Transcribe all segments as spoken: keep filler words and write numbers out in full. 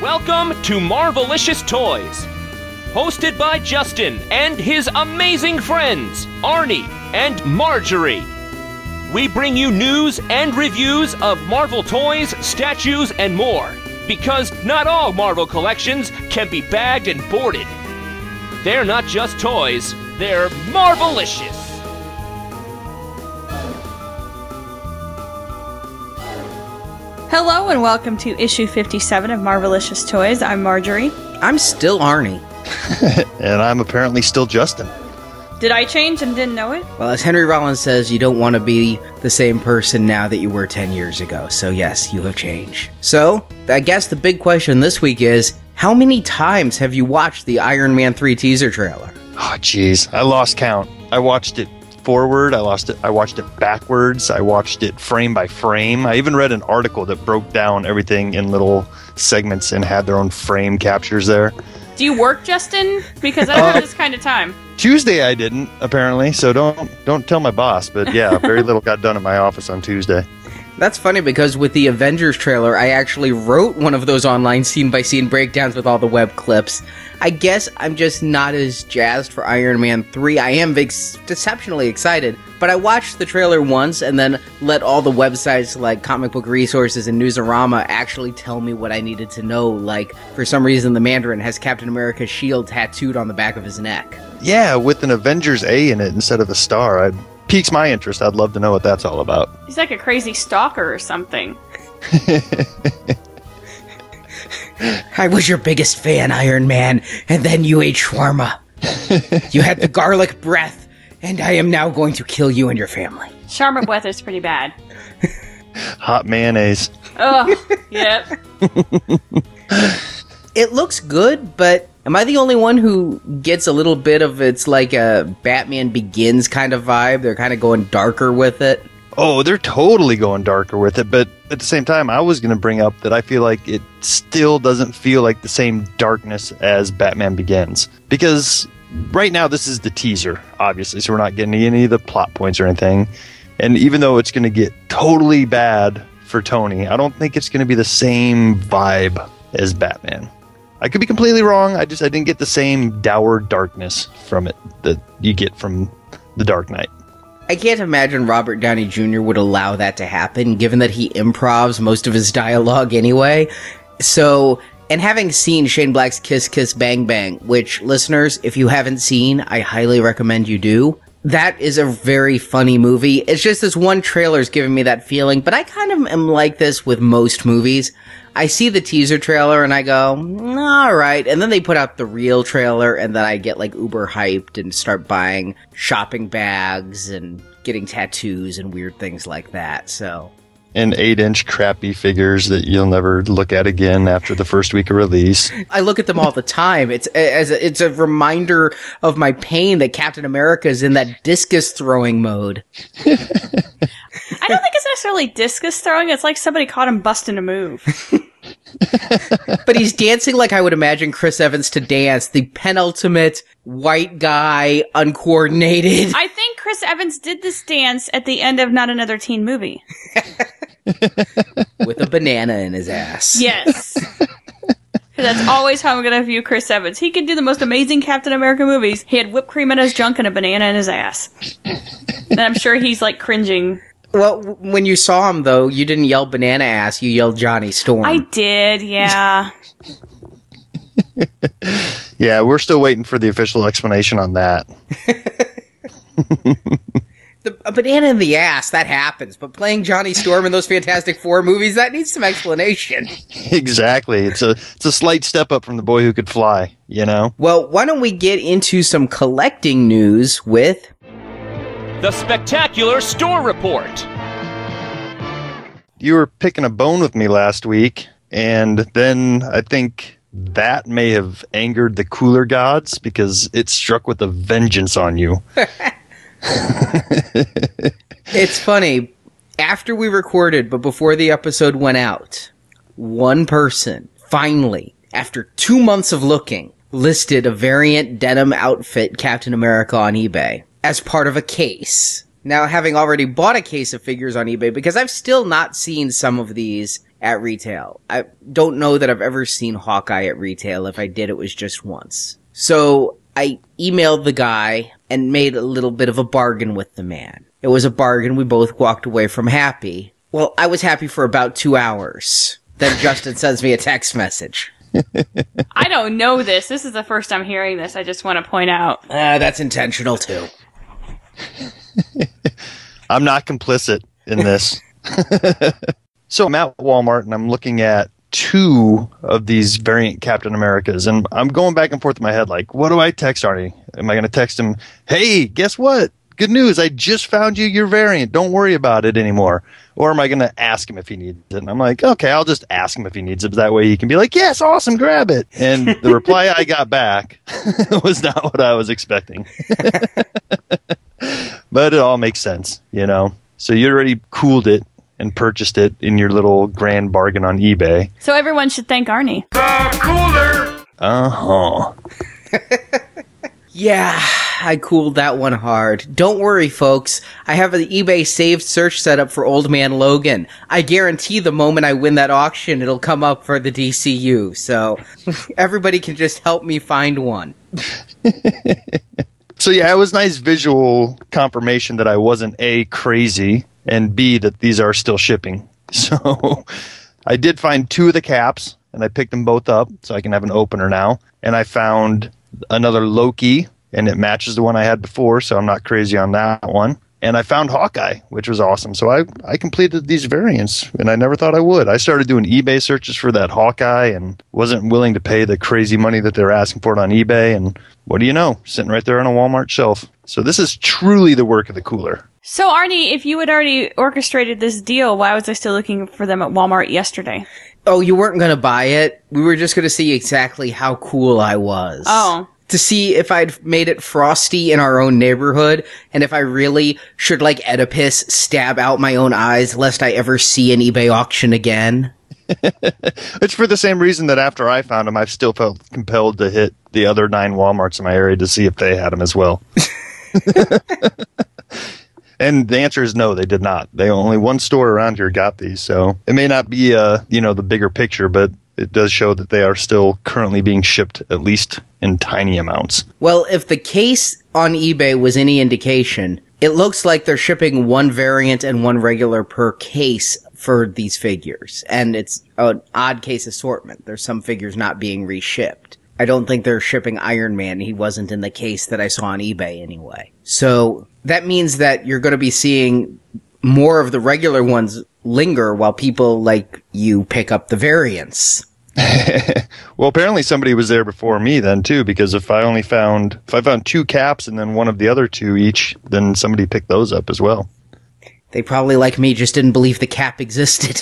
Welcome to Marvelicious Toys, hosted by Justin and his amazing friends, Arnie and Marjorie. We bring you news and reviews of Marvel toys, statues, and more, because not all Marvel collections can be bagged and boarded. They're not just toys, they're Marvelicious. Hello and welcome to issue fifty-seven of Marvelicious Toys. I'm Marjorie. I'm still Arnie. And I'm apparently still Justin. Did I change and didn't know it? Well, as Henry Rollins says, you don't want to be the same person now that you were ten years ago. So yes, you have changed. So, I guess the big question this week is, how many times have you watched the Iron Man three teaser trailer? Oh, jeez. I lost count. I watched it forward. I lost it. I watched it backwards. I watched it frame by frame. I even read an article that broke down everything in little segments and had their own frame captures there. Do you work, Justin? Because I don't have this kind of time. Tuesday I didn't, apparently, so don't don't tell my boss. But yeah, very little got done at my office on Tuesday. That's funny because with the Avengers trailer, I actually wrote one of those online scene-by-scene breakdowns with all the web clips. I guess I'm just not as jazzed for Iron Man three. I am ex- exceptionally excited, but I watched the trailer once and then let all the websites like Comic Book Resources and Newsarama actually tell me what I needed to know. Like, for some reason, the Mandarin has Captain America's shield tattooed on the back of his neck. Yeah, with an Avengers A in it instead of a star. It piques my interest. I'd love to know what that's all about. He's like a crazy stalker or something. I was your biggest fan, Iron Man, and then you ate shawarma. You had the garlic breath, and I am now going to kill you and your family. Shawarma breath is pretty bad. Hot mayonnaise. Oh, yep. It looks good, but am I the only one who gets a little bit of it's like a Batman Begins kind of vibe? They're kind of going darker with it. Oh, they're totally going darker with it, but at the same time, I was going to bring up that I feel like it still doesn't feel like the same darkness as Batman Begins. Because right now, this is the teaser, obviously, so we're not getting any of the plot points or anything. And even though it's going to get totally bad for Tony, I don't think it's going to be the same vibe as Batman. I could be completely wrong. I just I didn't get the same dour darkness from it that you get from The Dark Knight. I can't imagine Robert Downey Junior would allow that to happen, given that he improvs most of his dialogue anyway. So, and having seen Shane Black's Kiss Kiss Bang Bang, which, listeners, if you haven't seen, I highly recommend you do. That is a very funny movie. It's just this one trailer's giving me that feeling, but I kind of am like this with most movies. I see the teaser trailer and I go, all right. And then they put out the real trailer and then I get like uber hyped and start buying shopping bags and getting tattoos and weird things like that. So. And eight-inch crappy figures that you'll never look at again after the first week of release. I look at them all the time. It's as a, it's a reminder of my pain that Captain America is in that discus throwing mode. I don't think it's necessarily discus throwing. It's like somebody caught him busting a move. But he's dancing like I would imagine Chris Evans to dance. The penultimate white guy, uncoordinated. I think Chris Evans did this dance at the end of Not Another Teen Movie. With a banana in his ass. Yes. That's always how I'm going to view Chris Evans. He could do the most amazing Captain America movies. He had whipped cream in his junk and a banana in his ass. And I'm sure he's like cringing. Well, w- when you saw him, though, you didn't yell banana ass, you yelled Johnny Storm. I did, yeah. Yeah, we're still waiting for the official explanation on that. the, a banana in the ass, that happens. But playing Johnny Storm in those Fantastic Four movies, that needs some explanation. Exactly. It's a it's a slight step up from The Boy Who Could Fly, you know? Well, why don't we get into some collecting news with... The Spectacular Store Report. You were picking a bone with me last week, and then I think that may have angered the cooler gods because it struck with a vengeance on you. It's funny. After we recorded, but before the episode went out, one person finally, after two months of looking, listed a variant denim outfit Captain America on eBay as part of a case. Now, having already bought a case of figures on eBay, because I've still not seen some of these at retail. I don't know that I've ever seen Hawkeye at retail. If I did, it was just once. So I emailed the guy and made a little bit of a bargain with the man. It was a bargain. We both walked away from happy. Well, I was happy for about two hours. Then Justin sends me a text message. I don't know this. This is the first I'm hearing this. I just want to point out. Uh, that's intentional, too. I'm not complicit in this. So I'm at Walmart and I'm looking at two of these variant Captain Americas, and I'm going back and forth in my head like, what do I text Arnie? Am I going to text him, hey, guess what? Good news, I just found you your variant. Don't worry about it anymore. Or am I going to ask him if he needs it? And I'm like, okay, I'll just ask him if he needs it. That way he can be like, yes, awesome, grab it. And the reply I got back was not what I was expecting. But it all makes sense, you know. So you already cooled it and purchased it in your little grand bargain on eBay. So everyone should thank Arnie. The cooler! Uh-huh. Yeah, I cooled that one hard. Don't worry, folks. I have an eBay saved search set up for Old Man Logan. I guarantee the moment I win that auction, it'll come up for the D C U. So everybody can just help me find one. So yeah, it was nice visual confirmation that I wasn't A, crazy, and B, that these are still shipping. So I did find two of the caps, and I picked them both up so I can have an opener now. And I found another Loki, and it matches the one I had before, so I'm not crazy on that one. And I found Hawkeye, which was awesome. So I, I completed these variants, and I never thought I would. I started doing eBay searches for that Hawkeye and wasn't willing to pay the crazy money that they were asking for it on eBay. And what do you know? Sitting right there on a Walmart shelf. So this is truly the work of the cooler. So, Arnie, if you had already orchestrated this deal, why was I still looking for them at Walmart yesterday? Oh, you weren't going to buy it? We were just going to see exactly how cool I was. Oh. To see if I'd made it frosty in our own neighborhood, and if I really should, like Oedipus, stab out my own eyes lest I ever see an eBay auction again. It's for the same reason that after I found them, I've still felt compelled to hit the other nine Walmarts in my area to see if they had them as well. And the answer is no, they did not. They only one store around here got these, so it may not be, uh, you know, the bigger picture, but it does show that they are still currently being shipped, at least in tiny amounts. Well, if the case on eBay was any indication, it looks like they're shipping one variant and one regular per case for these figures. And it's an odd case assortment. There's some figures not being reshipped. I don't think they're shipping Iron Man. He wasn't in the case that I saw on eBay anyway. So that means that you're going to be seeing more of the regular ones linger while people like you pick up the variants. Well, apparently somebody was there before me then too, because if I only found if I found two caps and then one of the other two each, then somebody picked those up as well. They probably, like me, just didn't believe the cap existed.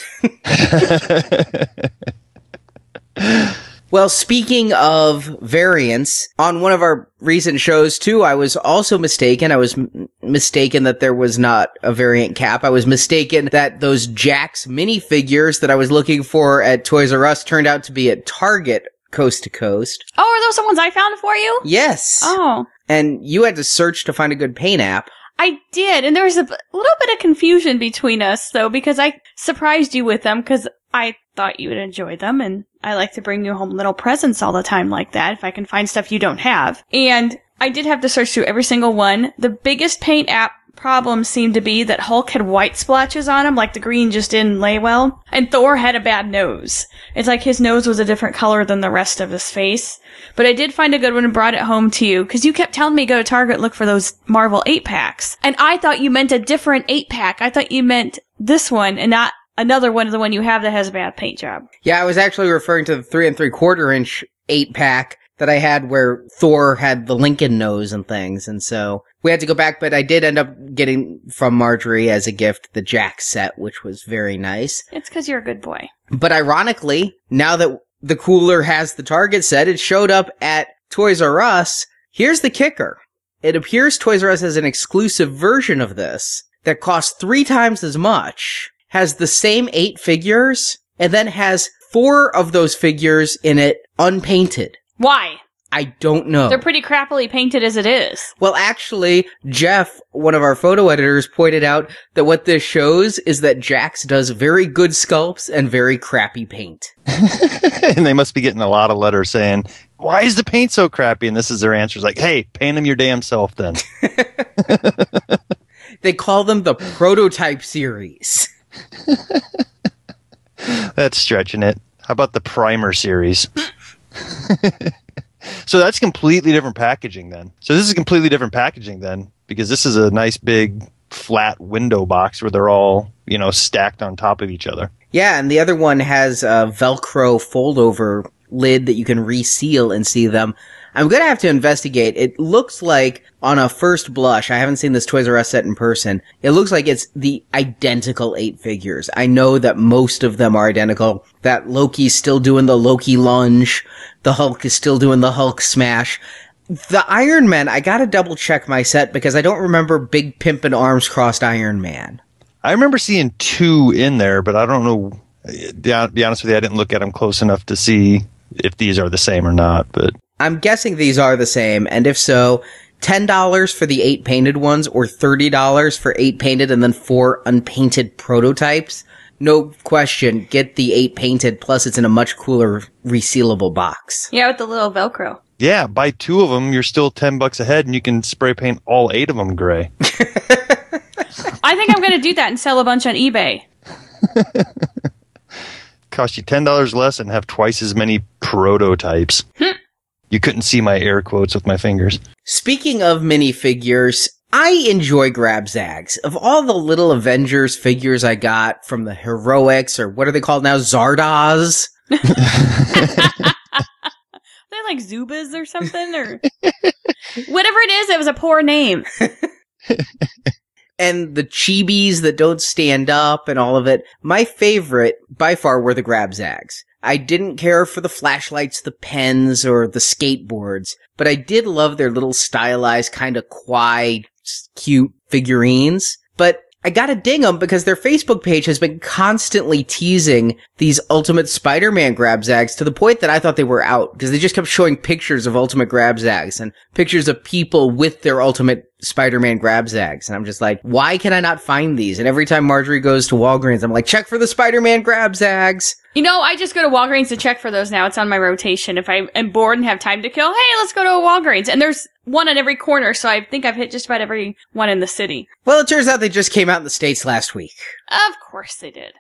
Well, speaking of variants, on one of our recent shows, too, I was also mistaken. I was m- mistaken that there was not a variant cap. I was mistaken that those Jax minifigures that I was looking for at Toys R Us turned out to be at Target coast to coast. Oh, are those the ones I found for you? Yes. Oh. And you had to search to find a good paint app. I did, and there was a b- little bit of confusion between us, though, because I surprised you with them, because I thought you would enjoy them, and I like to bring you home little presents all the time like that, if I can find stuff you don't have. And I did have to search through every single one. The biggest paint app problem seemed to be that Hulk had white splotches on him, like the green just didn't lay well, and Thor had a bad nose. It's like his nose was a different color than the rest of his face. But I did find a good one and brought it home to you, because you kept telling me go to Target and look for those Marvel eight packs. And I thought you meant a different eight pack. I thought you meant this one and not another one of the one you have that has a bad paint job. Yeah, I was actually referring to the three and three quarter inch eight pack that I had where Thor had the Lincoln nose and things. And so we had to go back, but I did end up getting from Marjorie as a gift the Jax set, which was very nice. It's because you're a good boy. But ironically, now that the cooler has the Target set, it showed up at Toys R Us. Here's the kicker. It appears Toys R Us has an exclusive version of this that costs three times as much, has the same eight figures, and then has four of those figures in it unpainted. Why? I don't know. They're pretty crappily painted as it is. Well, actually, Jeff, one of our photo editors, pointed out that what this shows is that Jax does very good sculpts and very crappy paint. And they must be getting a lot of letters saying, why is the paint so crappy? And this is their answer. It's like, hey, paint them your damn self then. They call them the prototype series. That's stretching it. How about the primer series? So that's completely different packaging then. So this is completely different packaging then, because this is a nice big flat window box where they're all, you know, stacked on top of each other. Yeah, and the other one has a Velcro fold-over lid that you can reseal and see them. I'm going to have to investigate. It looks like, on a first blush, I haven't seen this Toys R Us set in person, it looks like it's the identical eight figures. I know that most of them are identical, that Loki's still doing the Loki lunge, the Hulk is still doing the Hulk smash. The Iron Man, I gotta double check my set because I don't remember Big Pimpin' Arms Crossed Iron Man. I remember seeing two in there, but I don't know. To be honest with you, I didn't look at them close enough to see if these are the same or not, but I'm guessing these are the same, and if so, ten dollars for the eight painted ones, or thirty dollars for eight painted and then four unpainted prototypes. No question, get the eight painted, plus it's in a much cooler resealable box. Yeah, with the little Velcro. yeah, buy two of them, you're still ten bucks ahead, and you can spray paint all eight of them gray. I think I'm going to do that and sell a bunch on eBay. Cost you ten dollars less and have twice as many prototypes. You couldn't see my air quotes with my fingers. Speaking of minifigures, I enjoy Grab Zags. Of all the little Avengers figures I got from the Heroics, or what are they called now? Zardoz? They're like Zubas or something, or whatever it is. It was a poor name. And the chibis that don't stand up and all of it. My favorite, by far, were the Grab Zags. I didn't care for the flashlights, the pens, or the skateboards, but I did love their little stylized, kind of quiet, cute figurines. But I gotta ding them because their Facebook page has been constantly teasing these Ultimate Spider-Man Grab Zags to the point that I thought they were out, because they just kept showing pictures of Ultimate Grab Zags and pictures of people with their Ultimate Spider-Man Grab Zags. And I'm just like, why can I not find these? And every time Marjorie goes to Walgreens, I'm like, check for the Spider-Man Grab Zags. You know, I just go to Walgreens to check for those now. It's on my rotation. If I am bored and have time to kill, hey, let's go to a Walgreens. And there's one on every corner, so I think I've hit just about every one in the city. Well, it turns out they just came out in the States last week. Of course they did.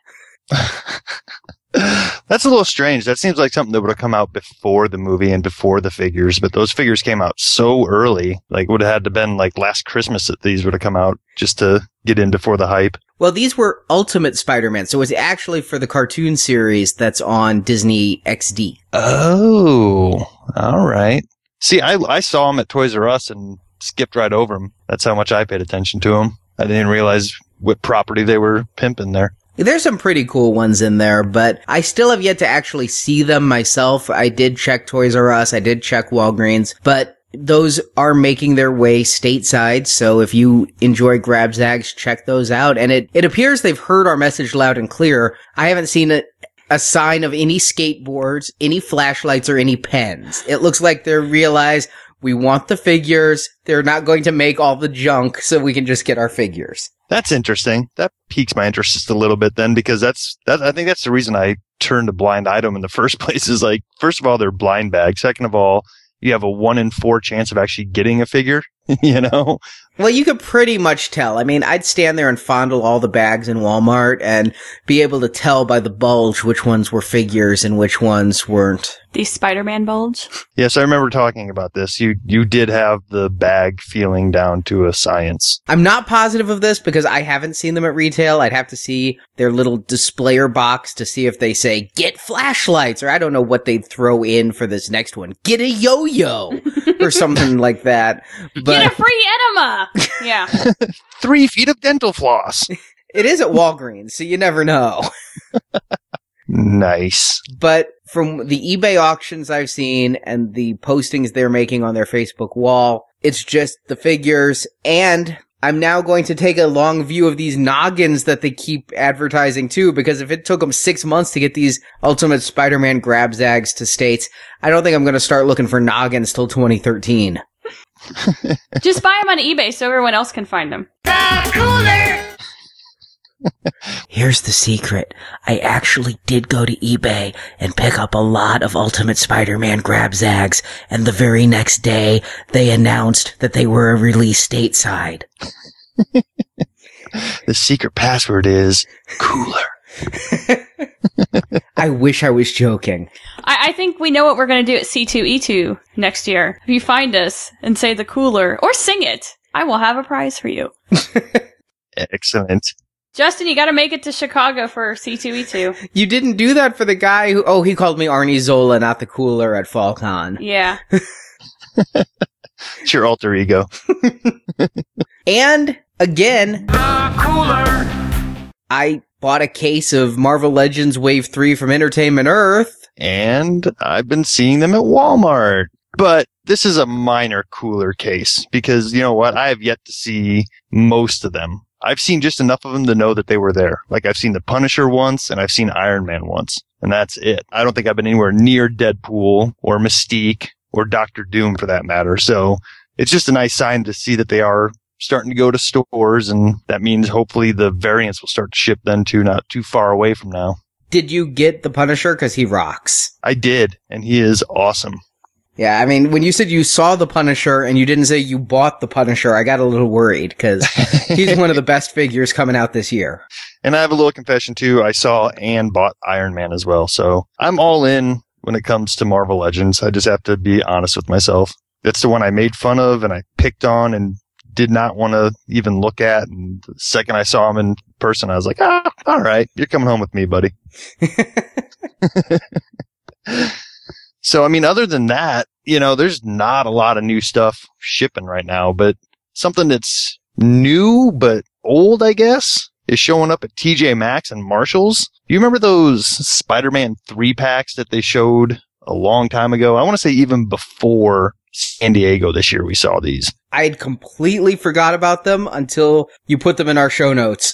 That's a little strange. That seems like something that would have come out before the movie and before the figures, but those figures came out so early. Like, would have had to been like last Christmas that these would have come out just to get in before the hype. Well, these were Ultimate Spider-Man, so it's actually for the cartoon series that's on Disney X D. Oh, all right. See, I I saw them at Toys R Us and skipped right over them. That's how much I paid attention to them. I didn't realize what property they were pimping there. There's some pretty cool ones in there, but I still have yet to actually see them myself. I did check Toys R Us, I did check Walgreens, but those are making their way stateside, so if you enjoy Grab Zags, check those out. And it, it appears they've heard our message loud and clear. I haven't seen a, a sign of any skateboards, any flashlights, or any pens. It looks like they realize we want the figures, they're not going to make all the junk, so we can just get our figures. That's interesting. That piques my interest just a little bit then, because that's that. I think that's the reason I turned to Blind Item in the first place. Is like, first of all, they're blind bags. Second of all, you have a one in four chance of actually getting a figure. You know. Well, you could pretty much tell. I mean, I'd stand there and fondle all the bags in Walmart and be able to tell by the bulge which ones were figures and which ones weren't. The Spider-Man bulge? Yes, I remember talking about this. You you did have the bag feeling down to a science. I'm not positive of this because I haven't seen them at retail. I'd have to see their little displayer box to see if they say, get flashlights, or I don't know what they'd throw in for this next one. Get a yo-yo, or something like that. But Get a free enema! Yeah. Three feet of dental floss. It is at Walgreens, so you never know. Nice. But from the eBay auctions I've seen and the postings they're making on their Facebook wall, it's just the figures. And I'm now going to take a long view of these noggins that they keep advertising too, because if it took them six months to get these Ultimate Spider-Man grab zags to States, I don't think I'm going to start looking for noggins till twenty thirteen. Just buy them on eBay so everyone else can find them. Here's the secret. I actually did go to eBay and pick up a lot of Ultimate Spider-Man grab zags, and the very next day, they announced that they were released stateside. The secret password is cooler. I wish I was joking. I, I think we know what we're going to do at C two E two next year. If you find us and say the cooler, or sing it, I will have a prize for you. Excellent. Justin, you gotta make it to Chicago for C two E two. You didn't do that for the guy who, oh, he called me Arnie Zola, not the cooler at FallCon. Yeah. It's your alter ego. And, again, The cooler. I bought a case of Marvel Legends Wave three from Entertainment Earth. And I've been seeing them at Walmart. But this is a minor cooler case because, you know what? I have yet to see most of them. I've seen just enough of them to know that they were there. Like, I've seen the Punisher once, and I've seen Iron Man once, and that's it. I don't think I've been anywhere near Deadpool or Mystique or Doctor Doom for that matter. So it's just a nice sign to see that they are starting to go to stores, and that means hopefully the variants will start to ship then too, not too far away from now. Did you get the Punisher? Because he rocks. I did, and he is awesome. Yeah, I mean, when you said you saw the Punisher and you didn't say you bought the Punisher, I got a little worried because he's one of the best figures coming out this year. And I have a little confession too. I saw and bought Iron Man as well. So I'm all in when it comes to Marvel Legends. I just have to be honest with myself. That's the one I made fun of and I picked on and did not want to even look at. And the second I saw him in person, I was like, ah, all right, you're coming home with me, buddy. So, I mean, other than that, you know, there's not a lot of new stuff shipping right now, but something that's new but old, I guess, is showing up at T J Maxx and Marshall's. Do you remember those Spider-Man three packs that they showed a long time ago? I want to say even before San Diego this year, we saw these. I had completely forgot about them until you put them in our show notes.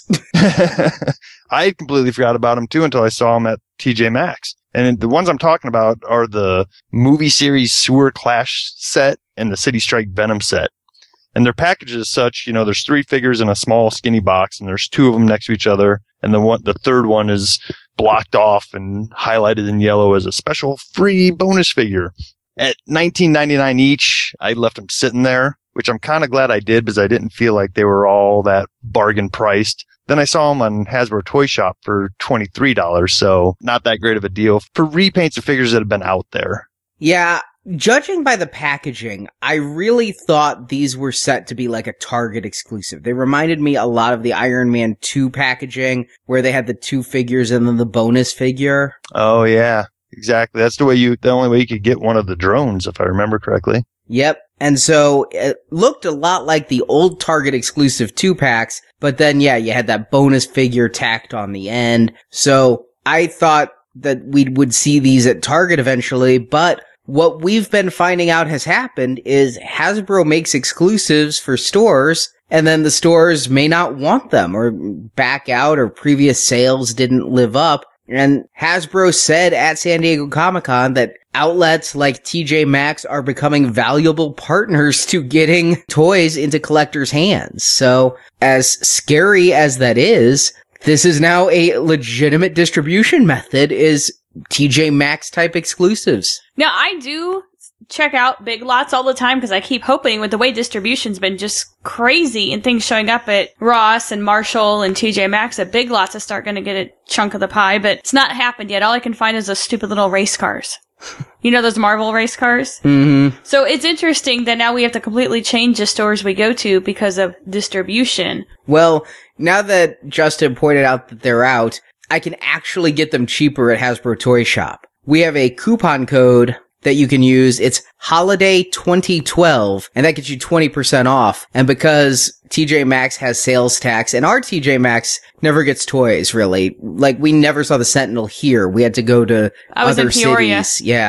I had completely forgot about them too until I saw them at T J Maxx. And the ones I'm talking about are the movie series Sewer Clash set and the City Strike Venom set. And their package is such, you know, there's three figures in a small skinny box and there's two of them next to each other. And the one, the third one is blocked off and highlighted in yellow as a special free bonus figure. At nineteen ninety-nine each, I left them sitting there, which I'm kind of glad I did because I didn't feel like they were all that bargain priced. Then I saw them on Hasbro Toy Shop for twenty-three dollars, so not that great of a deal for repaints of figures that have been out there. Yeah, judging by the packaging, I really thought these were set to be like a Target exclusive. They reminded me a lot of the Iron Man two packaging, where they had the two figures and then the bonus figure. Oh, yeah, exactly. That's the way you, the only way you could get one of the drones, if I remember correctly. Yep. And so it looked a lot like the old Target exclusive two packs, but then, yeah, you had that bonus figure tacked on the end. So I thought that we would see these at Target eventually, but what we've been finding out has happened is Hasbro makes exclusives for stores, and then the stores may not want them or back out, or previous sales didn't live up. And Hasbro said at San Diego Comic-Con that outlets like T J Maxx are becoming valuable partners to getting toys into collectors' hands. So, as scary as that is, this is now a legitimate distribution method, is T J Maxx type exclusives. Now, I do check out Big Lots all the time because I keep hoping, with the way distribution's been just crazy and things showing up at Ross and Marshall and T J Maxx, that Big Lots is start going to get a chunk of the pie, but it's not happened yet. All I can find is those stupid little race cars. You know, those Marvel race cars? Mm-hmm. So it's interesting that now we have to completely change the stores we go to because of distribution. Well, now that Justin pointed out that they're out, I can actually get them cheaper at Hasbro Toy Shop. We have a coupon code that you can use. It's Holiday twenty twelve, and that gets you twenty percent off. And because T J Maxx has sales tax, and our T J Maxx never gets toys, really. Like, we never saw the Sentinel here. We had to go to I was other in Peoria. cities. Yeah.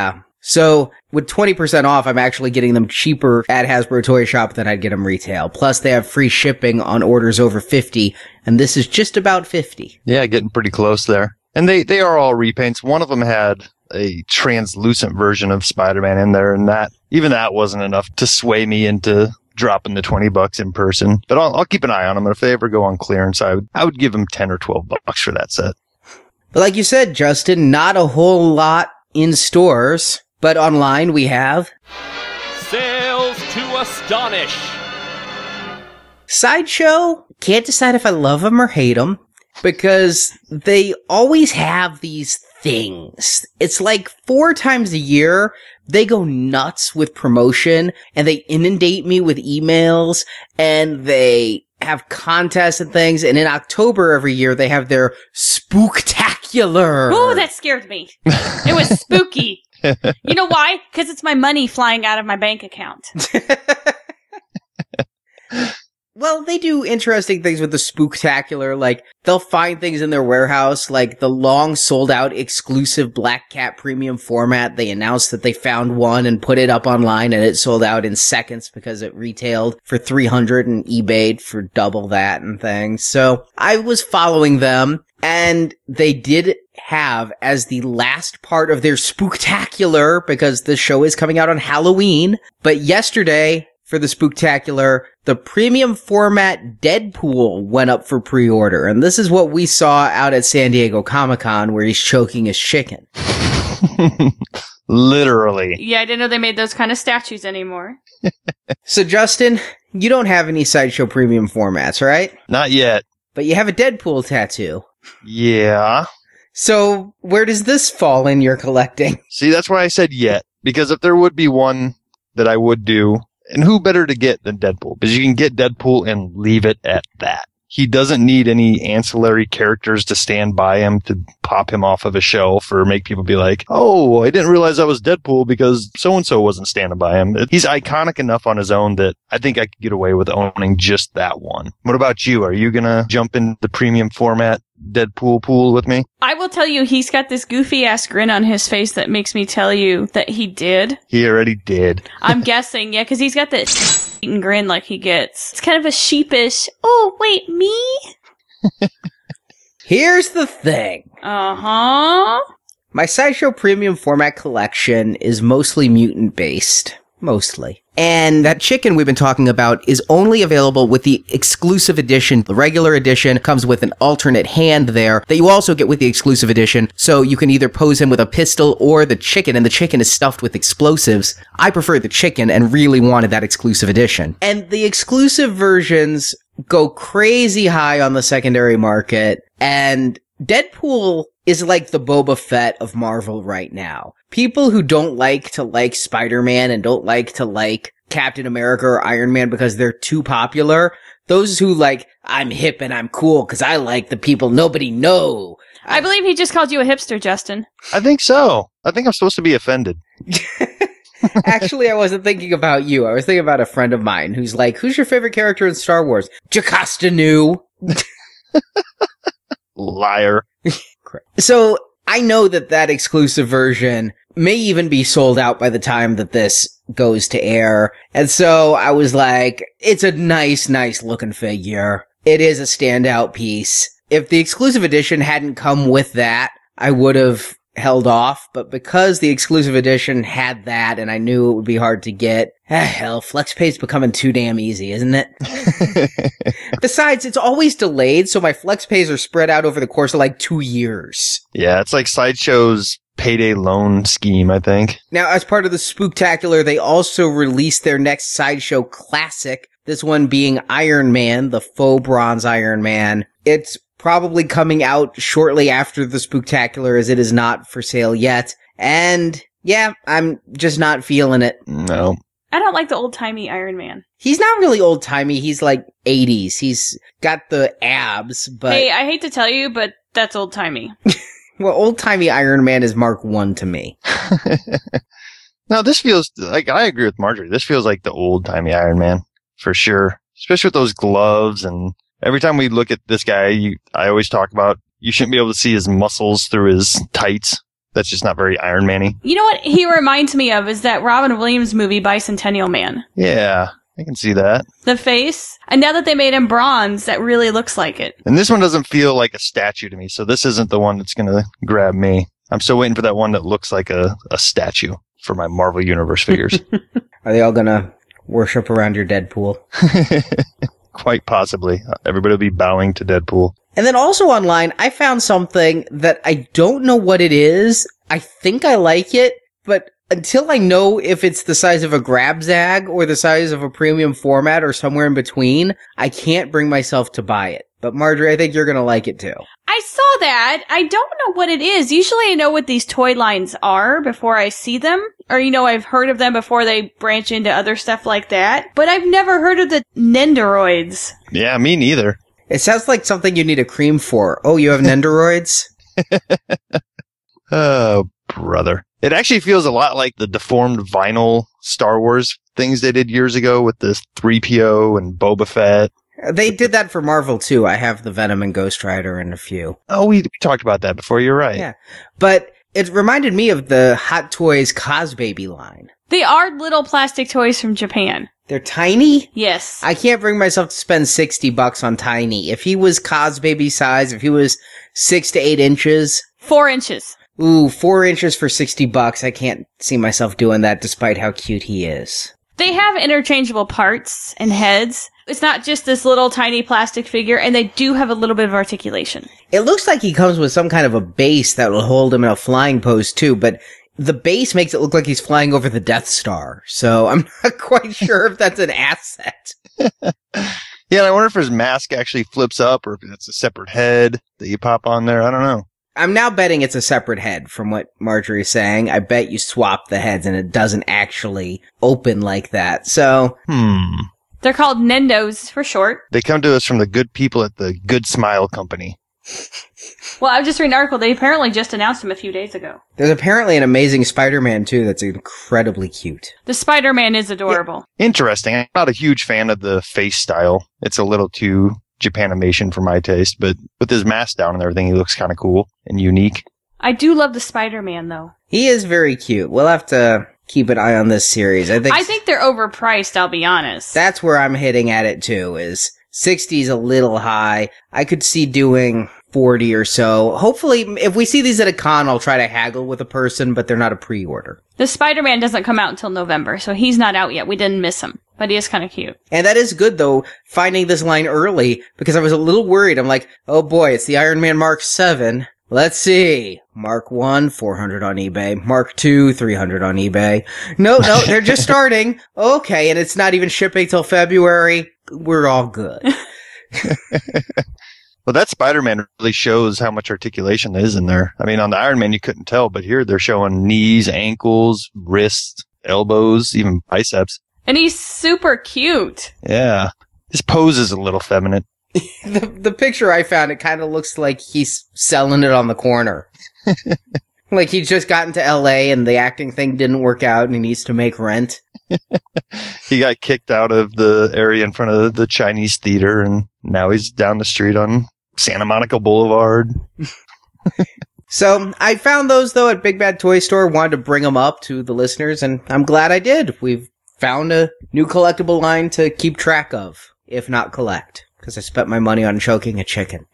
So with twenty percent off, I'm actually getting them cheaper at Hasbro Toy Shop than I'd get them retail. Plus, they have free shipping on orders over fifty, and this is just about fifty. Yeah, getting pretty close there. And they, they are all repaints. One of them had a translucent version of Spider-Man in there, and that even that wasn't enough to sway me into dropping the twenty bucks in person. But I'll, I'll keep an eye on them, and if they ever go on clearance, I would, I would give them ten or twelve bucks for that set. But like you said, Justin, not a whole lot in stores, but online we have Sales to astonish. Sideshow. Can't decide if I love them or hate them, because they always have these things. It's like four times a year, they go nuts with promotion, and they inundate me with emails, and they have contests and things, and in October every year, they have their Spooktacular. Oh, that scared me. It was spooky. You know why? Because it's my money flying out of my bank account. Well, they do interesting things with the Spooktacular. Like, they'll find things in their warehouse, like the long sold out exclusive Black Cat premium format. They announced that they found one and put it up online, and it sold out in seconds because it retailed for three hundred dollars and eBayed for double that and things. So I was following them, and they did have as the last part of their Spooktacular, because the show is coming out on Halloween, but yesterday, for the Spooktacular, the premium format Deadpool went up for pre-order. And this is what we saw out at San Diego Comic-Con, where he's choking his chicken. Literally. Yeah, I didn't know they made those kind of statues anymore. So, Justin, you don't have any Sideshow premium formats, right? Not yet. But you have a Deadpool tattoo. Yeah. So, where does this fall in your collecting? See, that's why I said yet. Because if there would be one that I would do, and who better to get than Deadpool? Because you can get Deadpool and leave it at that. He doesn't need any ancillary characters to stand by him to pop him off of a shelf or make people be like, oh, I didn't realize I was Deadpool because so-and-so wasn't standing by him. He's iconic enough on his own that I think I could get away with owning just that one. What about you? Are you going to jump in the premium format Deadpool pool with me? I will tell you, he's got this goofy ass grin on his face that makes me tell you that he did. He already did. I'm guessing, yeah, because he's got this eaten grin like he gets. It's kind of a sheepish, oh, wait, me? Here's the thing. Uh-huh. My Sideshow premium format collection is mostly mutant based. Mostly. And that chicken we've been talking about is only available with the exclusive edition. The regular edition comes with an alternate hand there that you also get with the exclusive edition. So you can either pose him with a pistol or the chicken, and the chicken is stuffed with explosives. I prefer the chicken and really wanted that exclusive edition. And the exclusive versions go crazy high on the secondary market, and Deadpool is like the Boba Fett of Marvel right now. People who don't like to like Spider-Man and don't like to like Captain America or Iron Man because they're too popular, those who like, I'm hip and I'm cool because I like the people nobody know. I believe he just called you a hipster, Justin. I think so. I think I'm supposed to be offended. Actually, I wasn't thinking about you. I was thinking about a friend of mine who's like, who's your favorite character in Star Wars? Jocasta Nu. Liar. So I know that that exclusive version may even be sold out by the time that this goes to air. And so I was like, it's a nice, nice looking figure. It is a standout piece. If the exclusive edition hadn't come with that, I would have held off. But because the exclusive edition had that and I knew it would be hard to get, ah, hell, FlexPay's becoming too damn easy, isn't it? Besides, it's always delayed, so my FlexPays are spread out over the course of like two years. Yeah, it's like Sideshow's payday loan scheme, I think. Now, as part of the Spooktacular, they also released their next Sideshow classic, this one being Iron Man, the faux bronze Iron Man. It's probably coming out shortly after the Spooktacular, as it is not for sale yet. And yeah, I'm just not feeling it. No. I don't like the old-timey Iron Man. He's not really old-timey. He's like eighties. He's got the abs, but... Hey, I hate to tell you, but that's old-timey. Well, old-timey Iron Man is Mark one to me. Now, this feels like, I agree with Marjorie. This feels like the old-timey Iron Man, for sure. Especially with those gloves, and every time we look at this guy, you, I always talk about, you shouldn't be able to see his muscles through his tights. that's just not very Iron Man-y. You know what he reminds me of is that Robin Williams movie, Bicentennial Man. Yeah, I can see that. The face. And now that they made him bronze, that really looks like it. And this one doesn't feel like a statue to me, so this isn't the one that's going to grab me. I'm still waiting for that one that looks like a, a statue for my Marvel Universe figures. Are they all gonna worship around your Deadpool? Quite possibly. Everybody will be bowing to Deadpool. And then also online, I found something that I don't know what it is. I think I like it, but until I know if it's the size of a grab zag or the size of a premium format or somewhere in between, I can't bring myself to buy it. But Marjorie, I think you're gonna like it too. I saw that. I don't know what it is. Usually I know what these toy lines are before I see them. Or, you know, I've heard of them before they branch into other stuff like that. But I've never heard of the Nendoroids. Yeah, me neither. It sounds like something you need a cream for. Oh, you have Nendoroids? Oh, brother. It actually feels a lot like the deformed vinyl Star Wars things they did years ago with this three P O and Boba Fett. They did that for Marvel too. I have the Venom and Ghost Rider and a few. Oh, we talked about that before. You're right. Yeah. But it reminded me of the Hot Toys Cosbaby line. They are little plastic toys from Japan. They're tiny? Yes. I can't bring myself to spend sixty bucks on tiny. If he was Cosbaby size, if he was six to eight inches. Four inches. Ooh, four inches for sixty bucks. I can't see myself doing that despite how cute he is. They have interchangeable parts and heads. It's not just this little tiny plastic figure, and they do have a little bit of articulation. It looks like he comes with some kind of a base that will hold him in a flying pose too, but the base makes it look like he's flying over the Death Star. So I'm not quite sure if that's an asset. Yeah, and I wonder if his mask actually flips up or if it's a separate head that you pop on there. I don't know. I'm now betting it's a separate head from what Marjorie's saying. I bet you swap the heads and it doesn't actually open like that. So, Hmm. They're called Nendos for short. They come to us from the good people at the Good Smile Company. Well, I've just read an article. They apparently just announced him a few days ago. There's apparently an amazing Spider-Man too that's incredibly cute. The Spider-Man is adorable. Interesting. I'm not a huge fan of the face style. It's a little too Japanimation for my taste, but with his mask down and everything, he looks kind of cool and unique. I do love the Spider-Man, though. He is very cute. We'll have to keep an eye on this series. I think I think they're overpriced, I'll be honest. that's where I'm hitting at it too, is sixty's a little high. I could see doing forty or so. Hopefully, if we see these at a con, I'll try to haggle with a person, but they're not a pre-order. The Spider-Man doesn't come out until November, so he's not out yet. We didn't miss him. But he is kind of cute. And that is good, though, finding this line early, because I was a little worried. I'm like, oh boy, it's the Iron Man Mark seven. Let's see. Mark one, four hundred on eBay. Mark two, three hundred on eBay. No, no, they're just starting. Okay, and it's not even shipping till February. We're all good. Well, that Spider-Man really shows how much articulation is in there. I mean, on the Iron Man, you couldn't tell, but here they're showing knees, ankles, wrists, elbows, even biceps. And he's super cute. Yeah. His pose is a little feminine. the, the picture I found, it kind of looks like he's selling it on the corner. Like he just got into L A and the acting thing didn't work out and he needs to make rent. He got kicked out of the area in front of the Chinese theater, and now he's down the street on Santa Monica Boulevard. So I found those, though, at Big Bad Toy Store. Wanted to bring them up to the listeners, and I'm glad I did. We've found a new collectible line to keep track of, if not collect, because I spent my money on choking a chicken.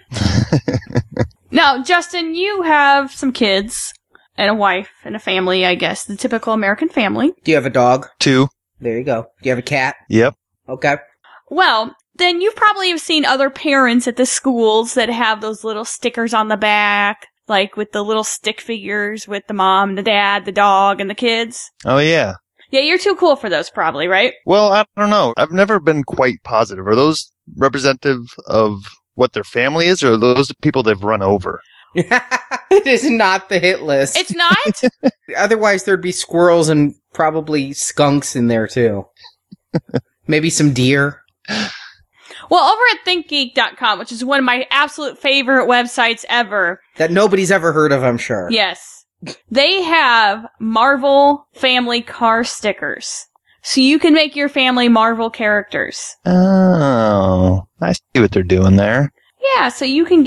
Now, Justin, you have some kids and a wife and a family, I guess. The typical American family. Do you have a dog? Two. There you go. Do you have a cat? Yep. Okay. Well, then you probably have seen other parents at the schools that have those little stickers on the back, like with the little stick figures with the mom, the dad, the dog, and the kids. Oh, yeah. Yeah, you're too cool for those probably, right? Well, I don't know. I've never been quite positive. Are those representative of what their family is, or are those the people they've run over? It is not the hit list. It's not? Otherwise, there'd be squirrels and probably skunks in there, too. Maybe some deer. Well, over at think geek dot com, which is one of my absolute favorite websites ever. That nobody's ever heard of, I'm sure. Yes. They have Marvel family car stickers. So you can make your family Marvel characters. Oh, I see what they're doing there. Yeah, so you can get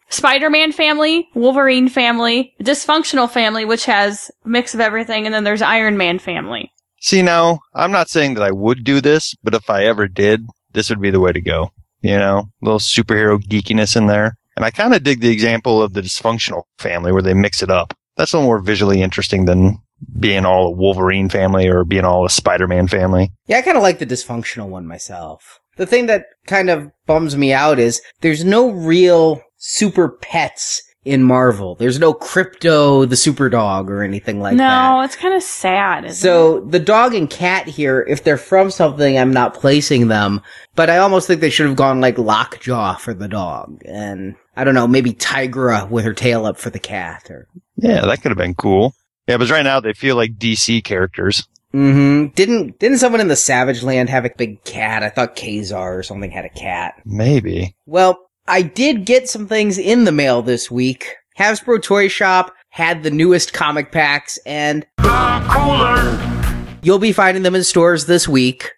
Spider-Man family, Wolverine family, Dysfunctional family, which has a mix of everything, and then there's Iron Man family. See, now, I'm not saying that I would do this, but if I ever did, this would be the way to go. You know, a little superhero geekiness in there. And I kind of dig the example of the Dysfunctional family where they mix it up. That's a little more visually interesting than being all a Wolverine family or being all a Spider-Man family. Yeah, I kind of like the Dysfunctional one myself. The thing that kind of bums me out is there's no real super pets in Marvel. There's no Crypto the super dog or anything like no, that. No, it's kind of sad, isn't so it? The dog and cat here, if they're from something, I'm not placing them. But I almost think they should have gone like Lockjaw for the dog. And I don't know, maybe Tigra with her tail up for the cat. Or Yeah, that could have been cool. Yeah, but right now they feel like D C characters. Mm-hmm. Didn't didn't someone in the Savage Land have a big cat? I thought Kazar or something had a cat. Maybe. Well, I did get some things in the mail this week. Hasbro Toy Shop had the newest comic packs, and The cooler. You'll be finding them in stores this week.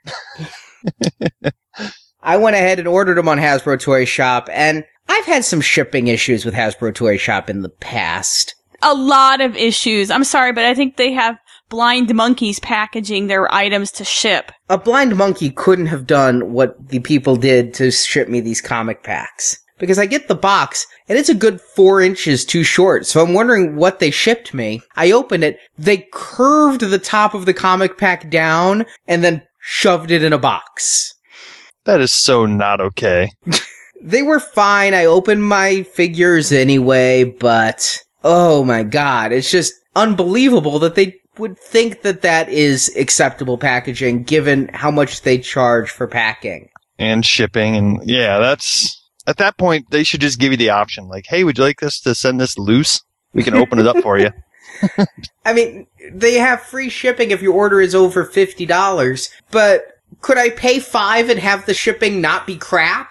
I went ahead and ordered them on Hasbro Toy Shop, and I've had some shipping issues with Hasbro Toy Shop in the past. A lot of issues. I'm sorry, but I think they have blind monkeys packaging their items to ship. A blind monkey couldn't have done what the people did to ship me these comic packs. Because I get the box, and it's a good four inches too short, so I'm wondering what they shipped me. I open it, they curved the top of the comic pack down, and then shoved it in a box. That is so not okay. They were fine, I opened my figures anyway, but oh my god, it's just unbelievable that they would think that that is acceptable packaging, given how much they charge for packing. And shipping, and yeah, that's... At that point, they should just give you the option. Like, hey, would you like us to send this loose? We can open it up for you. I mean, they have free shipping if your order is over fifty dollars, but could I pay five and have the shipping not be crap?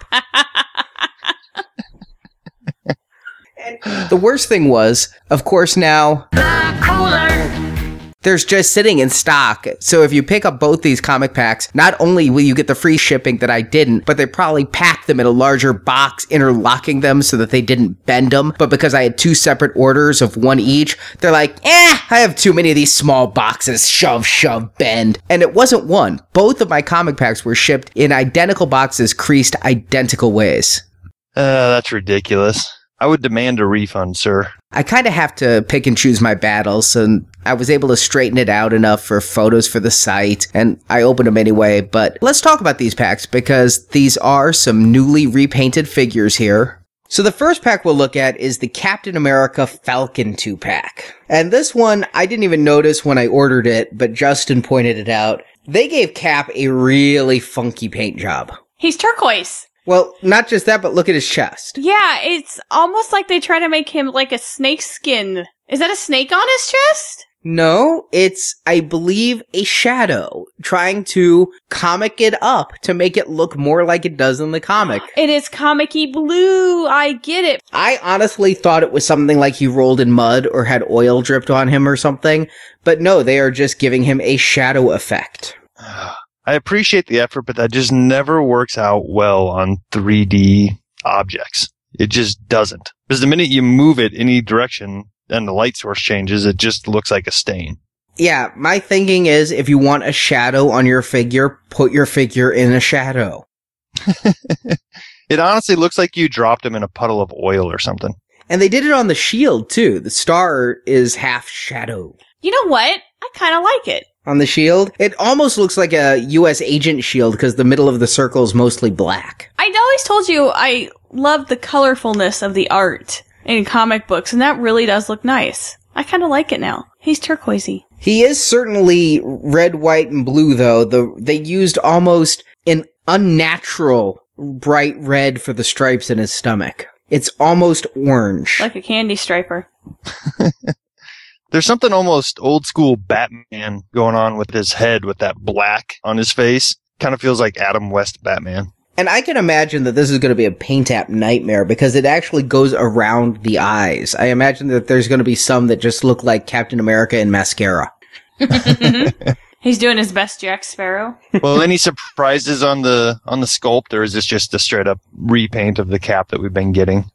And the worst thing was, of course now, The cooler. there's just sitting in stock. So if you pick up both these comic packs, not only will you get the free shipping that I didn't, but they probably packed them in a larger box, interlocking them so that they didn't bend them. But because I had two separate orders of one each, they're like, eh, I have too many of these small boxes. Shove, shove, bend. And it wasn't one. Both of my comic packs were shipped in identical boxes, creased identical ways. Uh, that's ridiculous. I would demand a refund, sir. I kind of have to pick and choose my battles, and I was able to straighten it out enough for photos for the site, and I opened them anyway. But let's talk about these packs, because these are some newly repainted figures here. So the first pack we'll look at is the Captain America Falcon two pack. And this one, I didn't even notice when I ordered it, but Justin pointed it out. They gave Cap a really funky paint job. He's turquoise. Well, not just that, but look at his chest. Yeah, it's almost like they try to make him like a snake skin. Is that a snake on his chest? No, it's, I believe, a shadow trying to comic it up to make it look more like it does in the comic. It is comic-y blue. I get it. I honestly thought it was something like he rolled in mud or had oil dripped on him or something, but no, they are just giving him a shadow effect. I appreciate the effort, but that just never works out well on three D objects. It just doesn't. Because the minute you move it any direction and the light source changes, it just looks like a stain. Yeah, my thinking is if you want a shadow on your figure, put your figure in a shadow. It honestly looks like you dropped him in a puddle of oil or something. And they did it on the shield, too. The star is half shadow. You know what? I kind of like it. On the shield, it almost looks like a U S agent shield because the middle of the circle is mostly black. I always told you I love the colorfulness of the art in comic books, and that really does look nice. I kind of like it now. He's turquoisey. He is certainly red, white, and blue, though. The They used almost an unnatural bright red for the stripes in his stomach. It's almost orange. Like a candy striper. There's something almost old school Batman going on with his head with that black on his face. Kind of feels like Adam West Batman. And I can imagine that this is going to be a paint app nightmare because it actually goes around the eyes. I imagine that there's going to be some that just look like Captain America in mascara. He's doing his best Jack Sparrow. Well, any surprises on the on the sculpt, or is this just a straight up repaint of the Cap that we've been getting?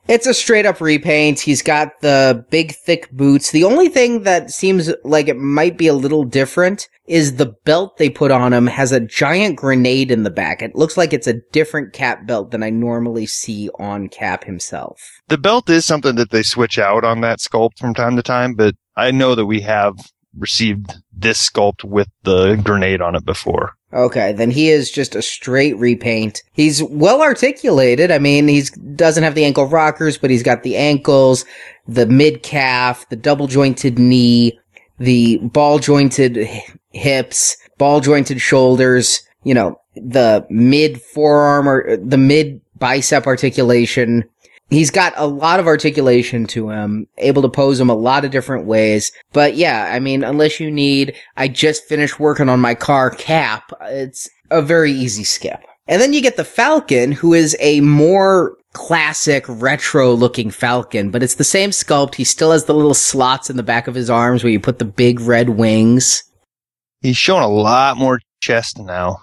It's a straight up repaint. He's got the big thick boots. The only thing that seems like it might be a little different is the belt they put on him has a giant grenade in the back. It looks like it's a different Cap belt than I normally see on Cap himself. The belt is something that they switch out on that sculpt from time to time, but I know that we have received this sculpt with the grenade on it before. Okay, then he is just a straight repaint. He's well articulated. I mean, he doesn't have the ankle rockers, but he's got the ankles, the mid calf, the double jointed knee, the ball jointed hips, ball jointed shoulders, you know, the mid forearm or the mid bicep articulation. He's got a lot of articulation to him, able to pose him a lot of different ways. But yeah, I mean, unless you need, I just finished working on my car Cap, it's a very easy skip. And then you get the Falcon, who is a more classic retro-looking Falcon, but it's the same sculpt. He still has the little slots in the back of his arms where you put the big red wings. He's showing a lot more chest now.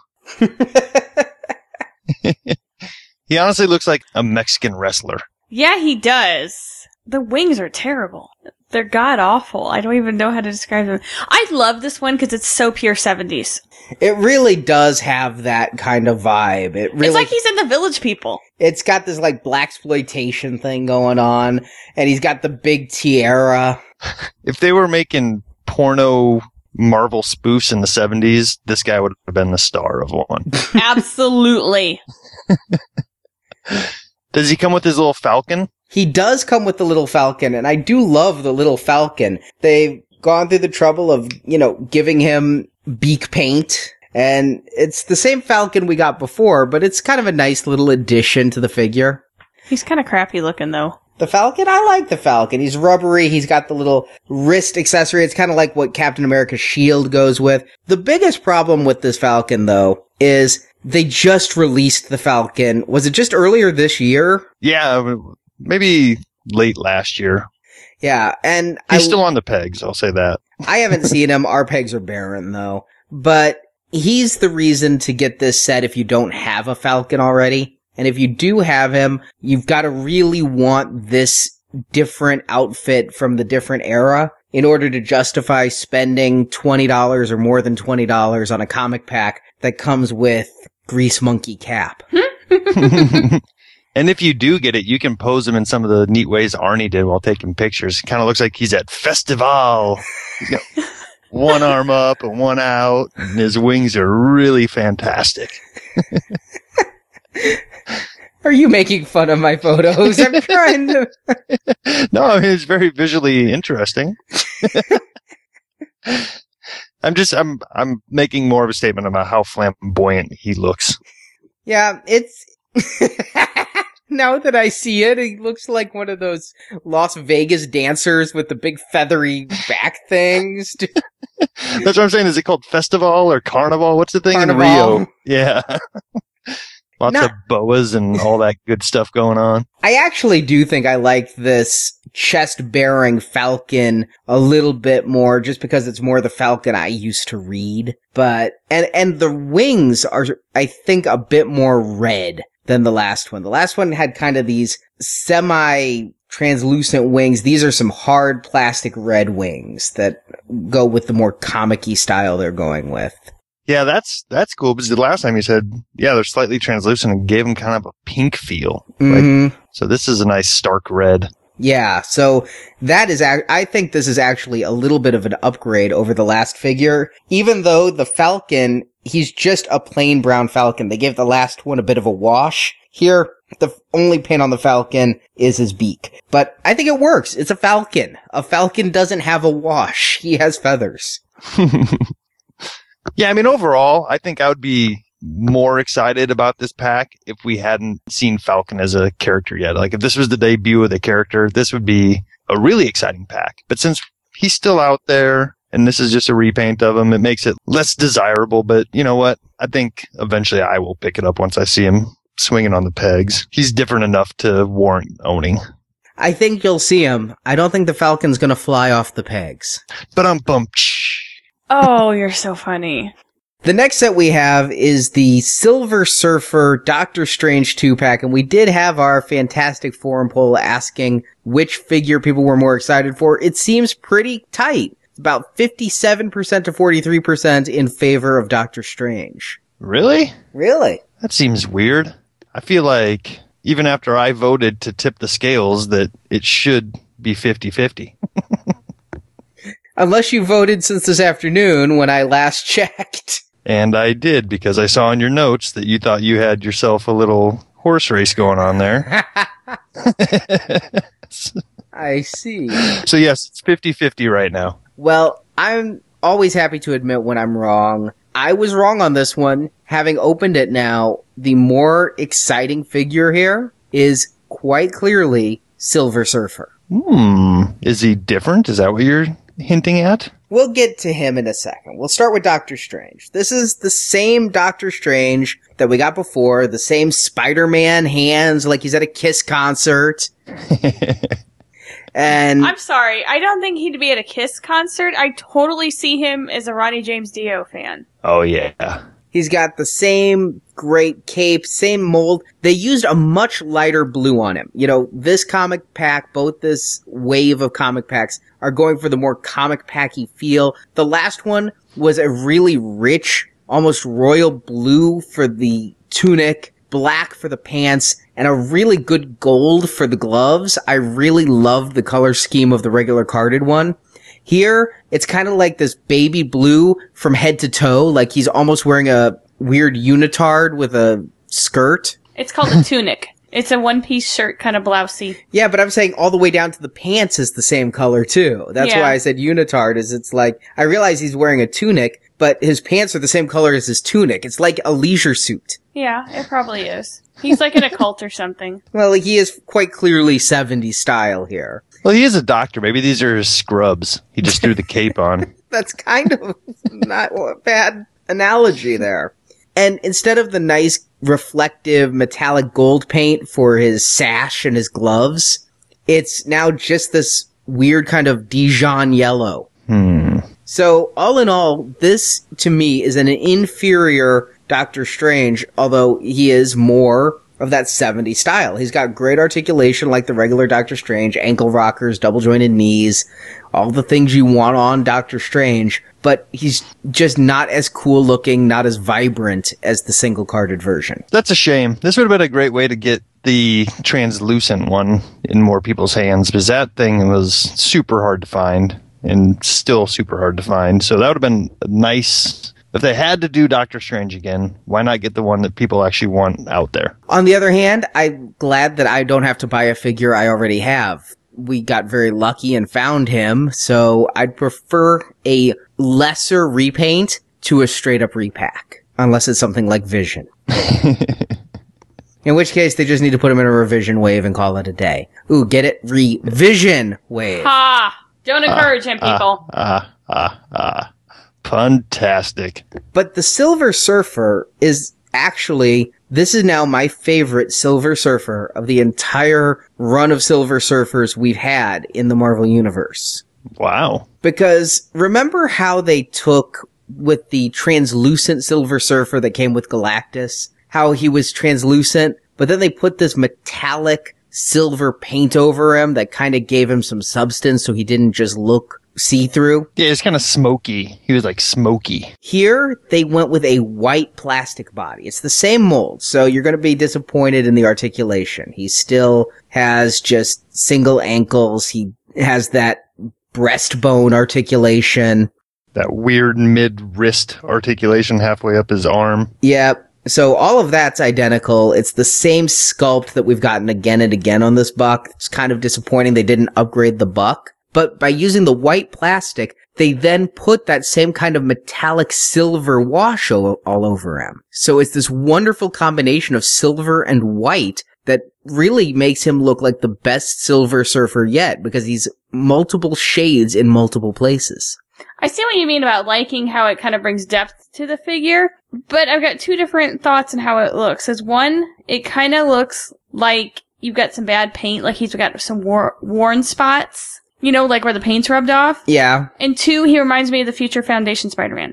He honestly looks like a Mexican wrestler. Yeah, he does. The wings are terrible. They're god-awful. I don't even know how to describe them. I love this one because it's so pure seventies. It really does have that kind of vibe. It really, it's like he's in the Village People. It's got this like blaxploitation thing going on, and he's got the big tiara. If they were making porno Marvel spoofs in the seventies, this guy would have been the star of one. Absolutely. Does he come with his little Falcon? He does come with the little Falcon, and I do love the little Falcon. They've gone through the trouble of, you know, giving him beak paint, and it's the same Falcon we got before, but it's kind of a nice little addition to the figure. He's kind of crappy looking, though. The Falcon? I like the Falcon. He's rubbery. He's got the little wrist accessory. It's kind of like what Captain America's shield goes with. The biggest problem with this Falcon, though, is they just released the Falcon. Was it just earlier this year? Yeah, maybe late last year. Yeah, and he's I, still on the pegs, I'll say that. I haven't seen him. Our pegs are barren, though. But he's the reason to get this set if you don't have a Falcon already. And if you do have him, you've got to really want this different outfit from the different era in order to justify spending twenty dollars or more than twenty dollars on a comic pack that comes with Grease Monkey Cap. And if you do get it, you can pose him in some of the neat ways Arnie did while taking pictures. It kind of looks like he's at Festival. He's got one arm up and one out, and his wings are really fantastic. Are you making fun of my photos? I'm trying to... No, I mean, it's very visually interesting. I'm just, I'm, I'm making more of a statement about how flamboyant he looks. Yeah, it's... Now that I see it, he looks like one of those Las Vegas dancers with the big feathery back things. That's what I'm saying. Is it called Festival or Carnival? What's the thing Carnival. in Rio? Yeah. Lots Not- of boas and all that good stuff going on. I actually do think I like this chest-bearing Falcon a little bit more, just because it's more the Falcon I used to read. But, and, and the wings are, I think, a bit more red than the last one. The last one had kind of these semi-translucent wings. These are some hard plastic red wings that go with the more comic-y style they're going with. Yeah, that's that's cool, because the last time you said, yeah, they're slightly translucent and gave them kind of a pink feel. Mm-hmm. Like, so this is a nice stark red. Yeah, so that is, ac- I think this is actually a little bit of an upgrade over the last figure. Even though the Falcon, he's just a plain brown Falcon. They gave the last one a bit of a wash. Here, the only paint on the Falcon is his beak. But I think it works. It's a Falcon. A Falcon doesn't have a wash. He has feathers. Yeah, I mean, overall, I think I would be more excited about this pack if we hadn't seen Falcon as a character yet. Like, if this was the debut of the character, this would be a really exciting pack. But since he's still out there, and this is just a repaint of him, it makes it less desirable. But you know what? I think eventually I will pick it up once I see him swinging on the pegs. He's different enough to warrant owning. I think you'll see him. I don't think the Falcon's gonna fly off the pegs. But I'm bumped. Oh, you're so funny. The next set we have is the Silver Surfer Doctor Strange two-pack, and we did have our Fantastic Forum poll asking which figure people were more excited for. It seems pretty tight. About fifty-seven percent to forty-three percent in favor of Doctor Strange. Really? Really? That seems weird. I feel like even after I voted to tip the scales that it should be fifty-fifty. Unless you voted since this afternoon when I last checked. And I did, because I saw in your notes that you thought you had yourself a little horse race going on there. I see. So yes, it's fifty-fifty right now. Well, I'm always happy to admit when I'm wrong. I was wrong on this one. Having opened it now, the more exciting figure here is quite clearly Silver Surfer. Hmm. Is he different? Is that what you're hinting at? We'll get to him in a second. We'll start with Doctor Strange. This is the same Doctor Strange that we got before, the same Spider-Man hands like he's at a Kiss concert. And I'm sorry, I don't think he'd be at a Kiss concert. I totally see him as a Ronnie James Dio fan. Oh, yeah. he's got the same great cape, same mold. They used a much lighter blue on him. You know, this comic pack, both this wave of comic packs are going for the more comic packy feel. The last one was a really rich, almost royal blue for the tunic, black for the pants, and a really good gold for the gloves. I really loved the color scheme of the regular carded one. Here, it's kind of like this baby blue from head to toe, like he's almost wearing a weird unitard with a skirt. It's called a tunic. It's a one-piece shirt, kind of blousey. Yeah, but I'm saying all the way down to the pants is the same color too. That's Yeah. why I said unitard, is it's like, I realize he's wearing a tunic, but his pants are the same color as his tunic. It's like a leisure suit. Yeah, it probably is. He's like in a cult or something. Well, he is quite clearly seventies style here. Well, he is a doctor. Maybe these are his scrubs. He just threw the cape on. That's kind of not a bad analogy there. And instead of the nice reflective metallic gold paint for his sash and his gloves, it's now just this weird kind of Dijon yellow. Hmm. So all in all, this to me is an inferior Doctor Strange, although he is more of that seventies style. He's got great articulation like the regular Doctor Strange, ankle rockers, double jointed knees, all the things you want on Doctor Strange, but he's just not as cool looking, not as vibrant as the single carded version. That's a shame. This would have been a great way to get the translucent one in more people's hands, because that thing was super hard to find and still super hard to find. So that would have been nice. If they had to do Doctor Strange again, why not get the one that people actually want out there? On the other hand, I'm glad that I don't have to buy a figure I already have. We got very lucky and found him, so I'd prefer a lesser repaint to a straight-up repack, unless it's something like Vision. In which case, they just need to put him in a revision wave and call it a day. Ooh, get it? Revision wave. Ha! Don't encourage him, people. Ah, ah, ah. Fantastic. But the Silver Surfer is actually, this is now my favorite Silver Surfer of the entire run of Silver Surfers we've had in the Marvel Universe. Wow. Because remember how they took with the translucent Silver Surfer that came with Galactus, how he was translucent, but then they put this metallic silver paint over him that kind of gave him some substance so he didn't just look see-through. Yeah, it's kind of smoky. He was like smoky. Here, they went with a white plastic body. It's the same mold, so you're going to be disappointed in the articulation. He still has just single ankles. He has that breastbone articulation. That weird mid-wrist articulation halfway up his arm. Yep. So all of that's identical. It's the same sculpt that we've gotten again and again on this buck. It's kind of disappointing they didn't upgrade the buck. But by using the white plastic, they then put that same kind of metallic silver wash o- all over him. So it's this wonderful combination of silver and white that really makes him look like the best Silver Surfer yet, because he's multiple shades in multiple places. I see what you mean about liking how it kind of brings depth to the figure, but I've got two different thoughts on how it looks. As one, it kind of looks like you've got some bad paint, like he's got some war- worn spots. You know, like where the paint's rubbed off. Yeah. And two, he reminds me of the future Foundation Spider-Man.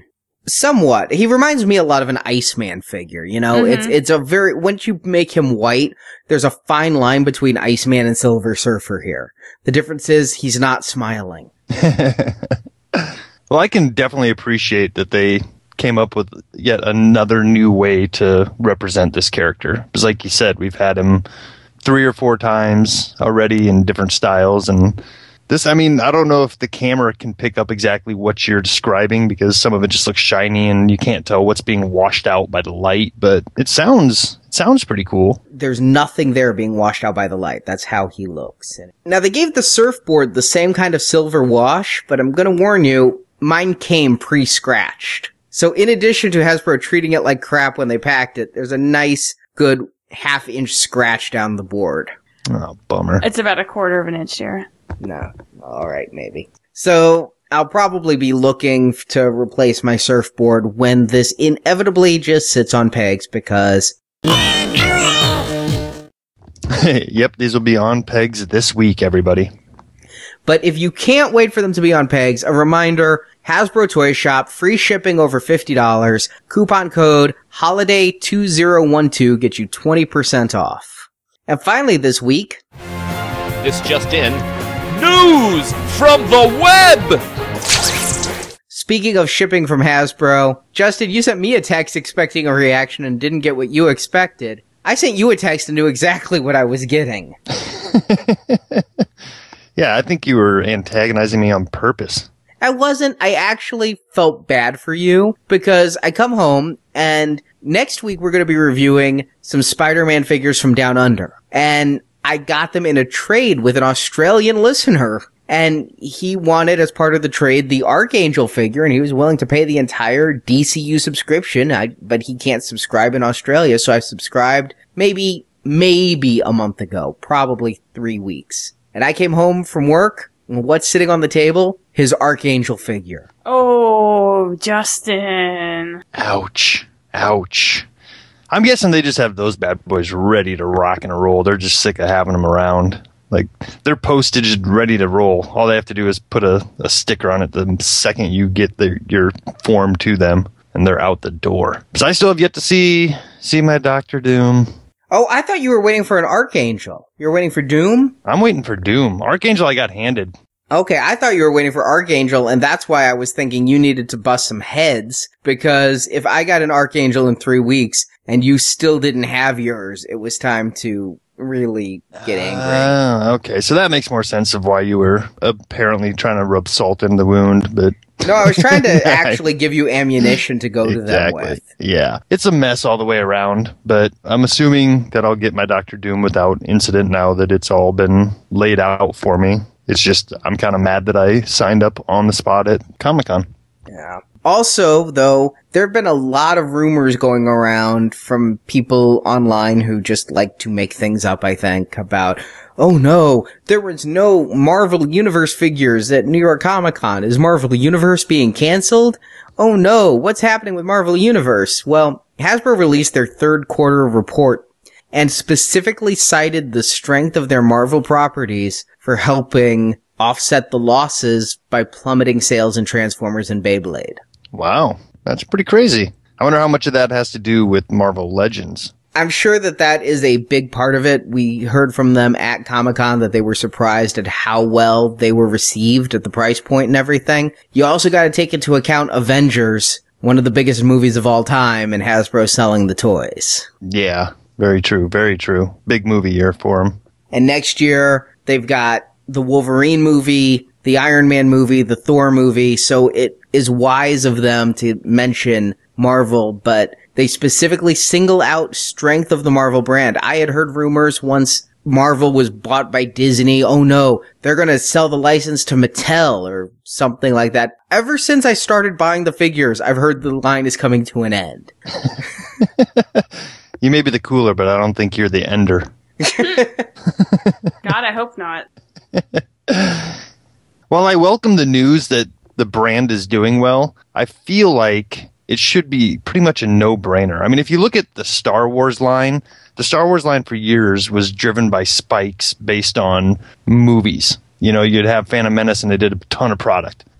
Somewhat. He reminds me a lot of an Iceman figure, you know? Mhm. It's it's a very, once you make him white, there's a fine line between Iceman and Silver Surfer here. The difference is he's not smiling. Well, I can definitely appreciate that they came up with yet another new way to represent this character. Because like you said, we've had him three or four times already in different styles. And this, I mean, I don't know if the camera can pick up exactly what you're describing because some of it just looks shiny and you can't tell what's being washed out by the light. But it sounds, it sounds pretty cool. There's nothing there being washed out by the light. That's how he looks. Now, they gave the surfboard the same kind of silver wash, but I'm going to warn you, mine came pre-scratched. So in addition to Hasbro treating it like crap when they packed it, there's a nice, good half-inch scratch down the board. Oh, bummer. It's about a quarter of an inch, Jared. No. All right, maybe. So I'll probably be looking f- to replace my surfboard when this inevitably just sits on pegs because... Yep, these will be on pegs this week, everybody. But if you can't wait for them to be on pegs, a reminder, Hasbro Toy Shop, free shipping over fifty dollars, coupon code holiday two zero one two gets you twenty percent off. And finally this week, This just in. News from the web! speaking of shipping from Hasbro, Justin, you sent me a text expecting a reaction and didn't get what you expected. I sent you a text and knew exactly what I was getting. Yeah, I think you were antagonizing me on purpose. I wasn't. I actually felt bad for you because I come home and next week we're going to be reviewing some Spider-Man figures from Down Under. And I got them in a trade with an Australian listener. And he wanted, as part of the trade, the Archangel figure, and he was willing to pay the entire D C U subscription, I, but he can't subscribe in Australia, so I subscribed maybe, maybe a month ago, probably three weeks. And I came home from work, and what's sitting on the table? His Archangel figure. Oh, Justin. Ouch. Ouch. I'm guessing they just have those bad boys ready to rock and roll. They're just sick of having them around. Like, they're postage and ready to roll. All they have to do is put a, a sticker on it the second you get the, your form to them, and they're out the door. Because I still have yet to see see my Doctor Doom. Oh, I thought you were waiting for an Archangel. You were waiting for Doom? I'm waiting for Doom. Archangel I got handed. Okay, I thought you were waiting for Archangel, and that's why I was thinking you needed to bust some heads, because if I got an Archangel in three weeks, and you still didn't have yours, it was time to really get angry. Ah, okay. So that makes more sense of why you were apparently trying to rub salt in the wound, but... No, I was trying to actually give you ammunition to go to them Exactly. with. Yeah. It's a mess all the way around, but I'm assuming that I'll get my Doctor Doom without incident now that it's all been laid out for me. It's just, I'm kind of mad that I signed up on the spot at Comic-Con. Yeah. Also, though, there have been a lot of rumors going around from people online who just like to make things up, I think, about, oh no, there was no Marvel Universe figures at New York Comic Con. Is Marvel Universe being canceled? Oh no, what's happening with Marvel Universe? Well, Hasbro released their third quarter report and specifically cited the strength of their Marvel properties for helping offset the losses by plummeting sales in Transformers and Beyblade. Wow. That's pretty crazy. I wonder how much of that has to do with Marvel Legends. I'm sure that that is a big part of it. We heard from them at Comic-Con that they were surprised at how well they were received at the price point and everything. You also got to take into account Avengers, one of the biggest movies of all time, and Hasbro selling the toys. Yeah, very true, very true. Big movie year for them. And next year, they've got the Wolverine movie, the Iron Man movie, the Thor movie, so it is wise of them to mention Marvel, but they specifically single out strength of the Marvel brand. I had heard rumors once Marvel was bought by Disney. Oh no, they're going to sell the license to Mattel or something like that. Ever since I started buying the figures, I've heard the line is coming to an end. You may be the cooler, but I don't think you're the ender. God, I hope not. While I welcome the news that the brand is doing well, I feel like it should be pretty much a no-brainer. I mean, if you look at the Star Wars line, the Star Wars line for years was driven by spikes based on movies. You know, you'd have Phantom Menace and they did a ton of product.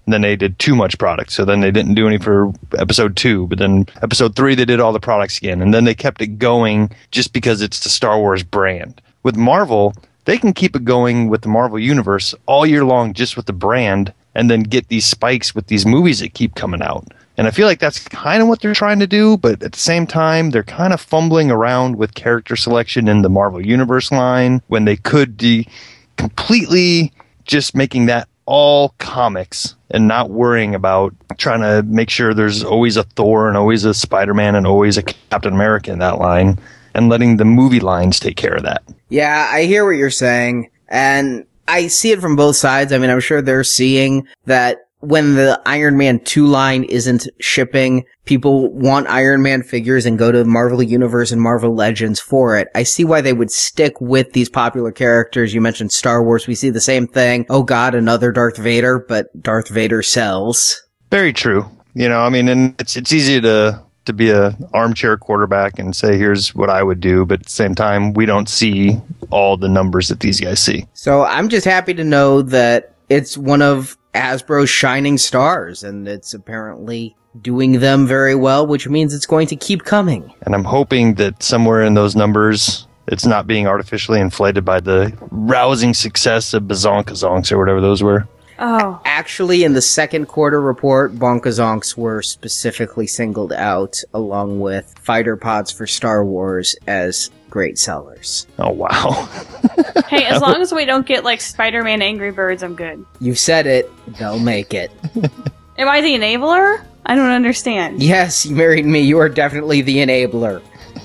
And then they did too much product. So then they didn't do any for episode two. But then episode three, they did all the products again. And then they kept it going just because it's the Star Wars brand. With Marvel, they can keep it going with the Marvel Universe all year long just with the brand and then get these spikes with these movies that keep coming out. And I feel like that's kind of what they're trying to do. But at the same time, they're kind of fumbling around with character selection in the Marvel Universe line when they could be completely just making that all comics and not worrying about trying to make sure there's always a Thor and always a Spider-Man and always a Captain America in that line and letting the movie lines take care of that. Yeah, I hear what you're saying, and I see it from both sides. I mean, I'm sure they're seeing that when the Iron Man two line isn't shipping, people want Iron Man figures and go to Marvel Universe and Marvel Legends for it. I see why they would stick with these popular characters. You mentioned Star Wars. We see the same thing. Oh God, another Darth Vader, but Darth Vader sells. Very true. You know, I mean, and it's it's easy to to be a armchair quarterback and say, here's what I would do. But at the same time, we don't see all the numbers that these guys see. So I'm just happy to know that it's one of Hasbro's shining stars, and it's apparently doing them very well, which means it's going to keep coming. And I'm hoping that somewhere in those numbers, it's not being artificially inflated by the rousing success of Bazonkazonks or whatever those were. Oh. Actually, in the second quarter report, Bonkazonks were specifically singled out, along with fighter pods for Star Wars, as great sellers. Oh, wow. Hey, as long as we don't get, like, Spider-Man Angry Birds, I'm good. You've said it. They'll make it. Am I the enabler? I don't understand. Yes, you married me. You are definitely the enabler.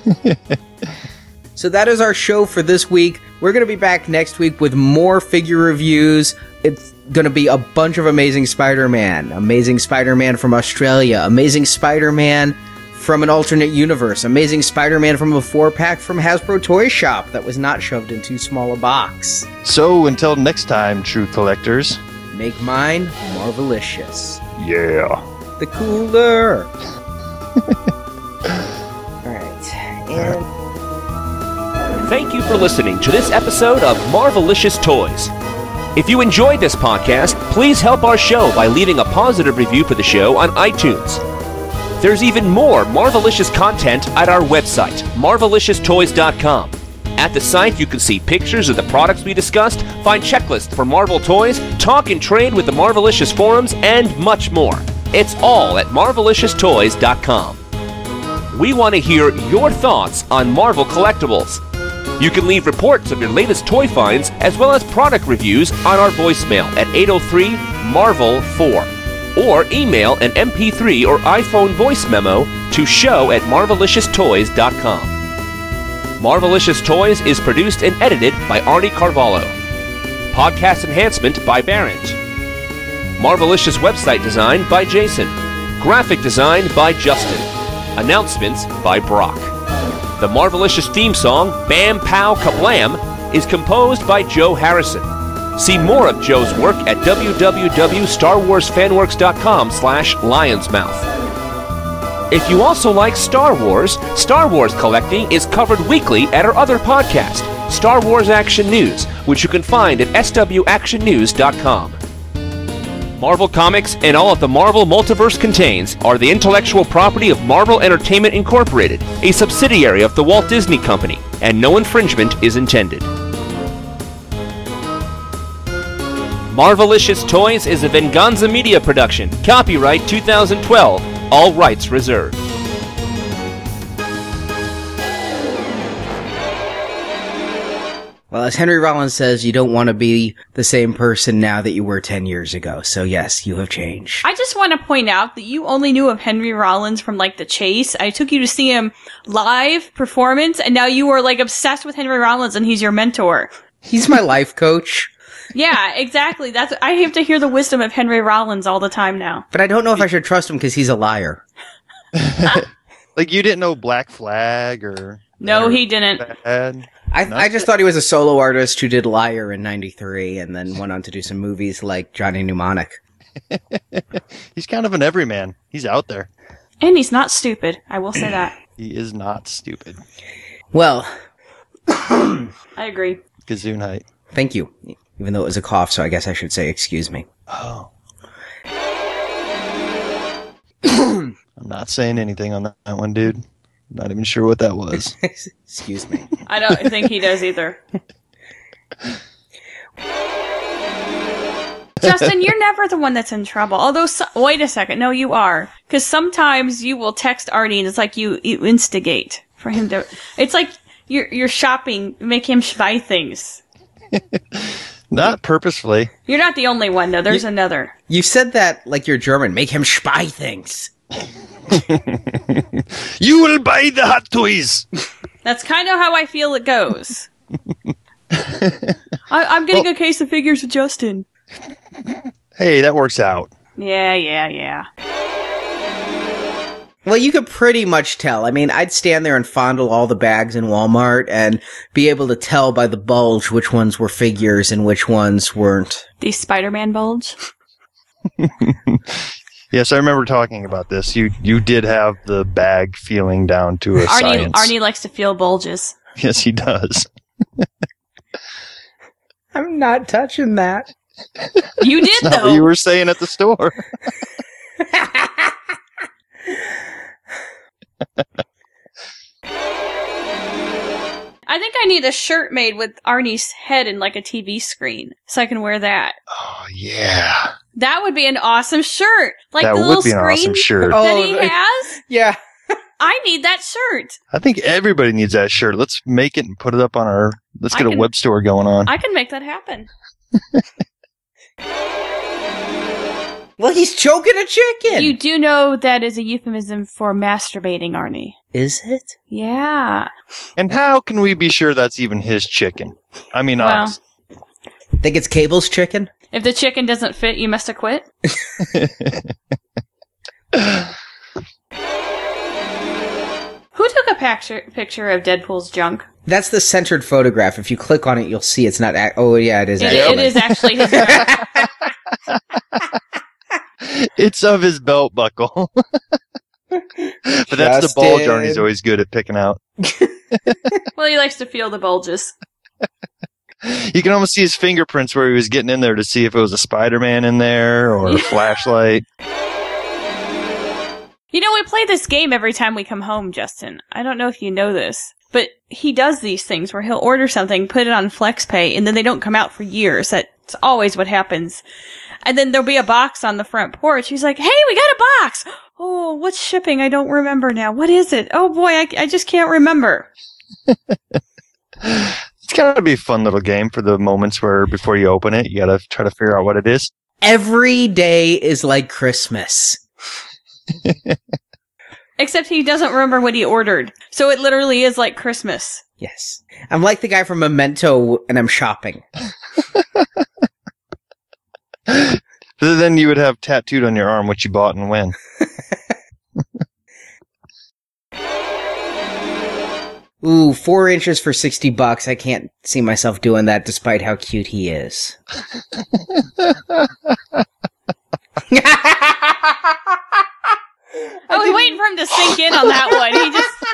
So that is our show for this week. We're going to be back next week with more figure reviews. It's going to be a bunch of Amazing Spider-Man. Amazing Spider-Man from Australia. Amazing Spider-Man from an alternate universe. Amazing Spider-Man from a four-pack from Hasbro Toy Shop that was not shoved in too small a box. So until next time, true collectors. Make mine Marvelicious. Yeah. The cooler. Alright. And Thank you for listening to this episode of Marvelicious Toys. If you enjoyed this podcast, please help our show by leaving a positive review for the show on iTunes. There's even more Marvelicious content at our website, marvelicious toys dot com. At the site, you can see pictures of the products we discussed, find checklists for Marvel toys, talk and trade with the Marvelicious forums, and much more. It's all at marvelicious toys dot com. We want to hear your thoughts on Marvel collectibles. You can leave reports of your latest toy finds as well as product reviews on our voicemail at eight oh three Marvel four. Or email an M P three or iPhone voice memo to show at marvelicious toys dot com. Marvelicious Toys is produced and edited by Arnie Carvalho. Podcast enhancement by Barrett. Marvelicious website design by Jason. Graphic design by Justin. Announcements by Brock. The Marvelicious theme song, Bam Pow Kablam, is composed by Joe Harrison. See more of Joe's work at w w w dot star wars fan works dot com slash lionsmouth. If you also like Star Wars, Star Wars collecting is covered weekly at our other podcast, Star Wars Action News, which you can find at s w action news dot com. Marvel Comics and all of the Marvel Multiverse contains are the intellectual property of Marvel Entertainment Incorporated, a subsidiary of the Walt Disney Company, and no infringement is intended. Marvelicious Toys is a Venganza Media production. Copyright two thousand twelve. All rights reserved. well, as Henry Rollins says, you don't want to be the same person now that you were ten years ago. So yes, you have changed. I just want to point out that you only knew of Henry Rollins from, like, The Chase. I took you to see him live performance, and now you are, like, obsessed with Henry Rollins, and he's your mentor. He's my life coach. Yeah, exactly. That's I have to hear the wisdom of Henry Rollins all the time now. But I don't know if I should trust him because he's a liar. Like, you didn't know Black Flag or... No, or he didn't. Bad? I, I just thought he was a solo artist who did Liar in ninety-three and then went on to do some movies like Johnny Mnemonic. He's kind of an everyman. He's out there. And he's not stupid. I will say that. He is not stupid. Well, I agree. Gazoon height. thank you. Even though it was a cough, so I guess I should say excuse me. Oh. I'm not saying anything on that one, dude. Not even sure what that was. Excuse me. I don't think he does either. Justin, you're never the one that's in trouble. Although, so- wait a second. No, you are. Because sometimes you will text Arnie and it's like you, you instigate for him to... It's like you're, you're shopping, make him buy things. Not purposefully. You're not the only one, though. There's You- another. You said that like you're German. Make him spy things. You will buy the hot toys! That's kind of how I feel it goes. I, I'm getting Well- a case of figures with Justin. Hey, that works out. Yeah, yeah, yeah. Well, you could pretty much tell. I mean, I'd stand there and fondle all the bags in Walmart and be able to tell by the bulge which ones were figures and which ones weren't. The Spider-Man bulge. Yes, I remember talking about this. You you did have the bag feeling down to a Arnie, science. Arnie likes to feel bulges. Yes, he does. I'm not touching that. You did, Not what though. you were saying at the store. I think I need a shirt made with Arnie's head in like a T V screen so I can wear that. Oh, yeah. That would be an awesome shirt. Like That the would little be an screen awesome shirt. that Oh, he the- has. Yeah. I need that shirt. I think everybody needs that shirt. Let's make it and put it up on our... Let's I get can- a web store going on. I can make that happen. Well, he's choking a chicken. You do know that is a euphemism for masturbating, Arnie. Is it? Yeah. And how can we be sure that's even his chicken? I mean, Well. honest. Think it's Cable's chicken? If the chicken doesn't fit, you must have quit. Who took a picture picture of Deadpool's junk? That's the centered photograph. If you click on it, you'll see it's not. Ac- oh, yeah, it is. It, actually. it is actually his junk. It's of his belt buckle. But that's the bulge Arnie's always good at picking out. Well, he likes to feel the bulges. You can almost see his fingerprints where he was getting in there to see if it was a Spider-Man in there or a flashlight. You know, we play this game every time we come home, Justin. I don't know if you know this, but he does these things where he'll order something, put it on FlexPay, and then they don't come out for years. That's always what happens. And then there'll be a box on the front porch. He's like, hey, we got a box! Oh, what's shipping? I don't remember now. What is it? Oh boy, I, I just can't remember. It's gotta be a fun little game for the moments where before you open it, you gotta try to figure out what it is. Every day is like Christmas. Except he doesn't remember what he ordered. So it literally is like Christmas. Yes. I'm like the guy from Memento and I'm shopping. So then you would have tattooed on your arm what you bought and when. Ooh, four inches for sixty bucks. I can't see myself doing that despite how cute he is. I was waiting for him to sink in on that one. He just...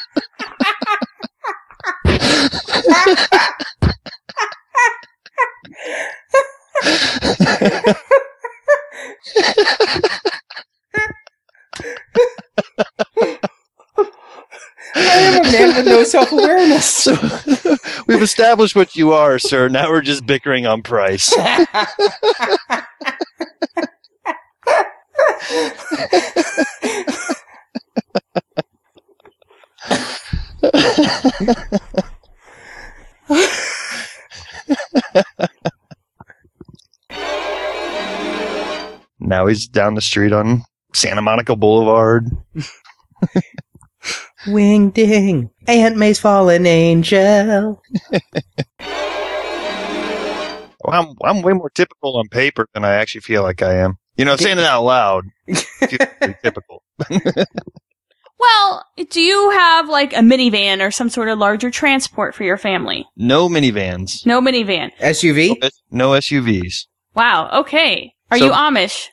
I am a man with no self-awareness. So we've established what you are, sir. Now we're just bickering on price. Now he's down the street on Santa Monica Boulevard. Wing ding, Aunt May's fallen angel. Well, I'm, I'm way more typical on paper than I actually feel like I am. You know, saying it out loud feels pretty typical. Well, do you have like a minivan or some sort of larger transport for your family? No minivans. No minivan. S U V? No S U Vs. Wow, okay. Are So- you Amish?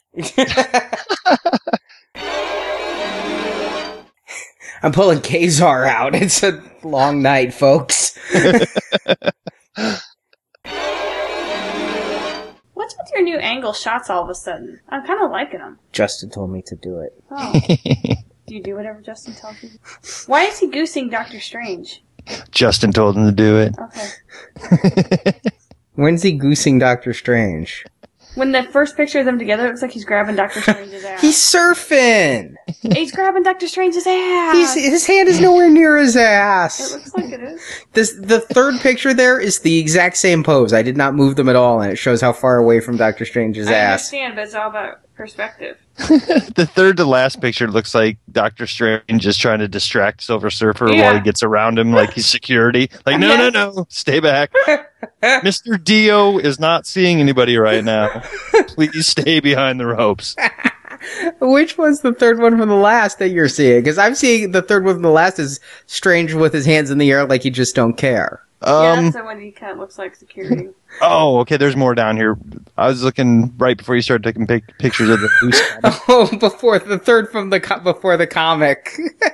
I'm pulling Kazar out. It's a long night, folks. What's with with your new angle shots all of a sudden? I'm kind of liking them. Justin told me to do it. Oh. Do you do whatever Justin tells you? Why is he goosing Doctor Strange? Justin told him to do it. Okay. When's he goosing Doctor Strange? When the first picture of them together, it looks like he's grabbing Doctor Strange's ass. He's surfing! He's grabbing Doctor Strange's ass! He's, his hand is nowhere near his It ass! looks like it is. This, the third picture there is the exact same pose. I did not move them at all, and it shows how far away from Doctor Strange's I ass. understand, but it's all about perspective. The third to last picture looks like Doctor Strange is trying to distract Silver Surfer Yeah. while he gets around him like he's security. Like, no, Yes. no, no, stay back. Mister Dio is not seeing anybody right now. Please stay behind the ropes. Which one's the third one from the last that you're seeing? Because I'm seeing the third one from the last is Strange with his hands in the air like he just don't care. yeah, Um, that's the one he kind of looks like security. oh, okay, there's more down here. I was looking right before you started taking pic- pictures of the loose guy. Oh, before the third from the co- before the comic.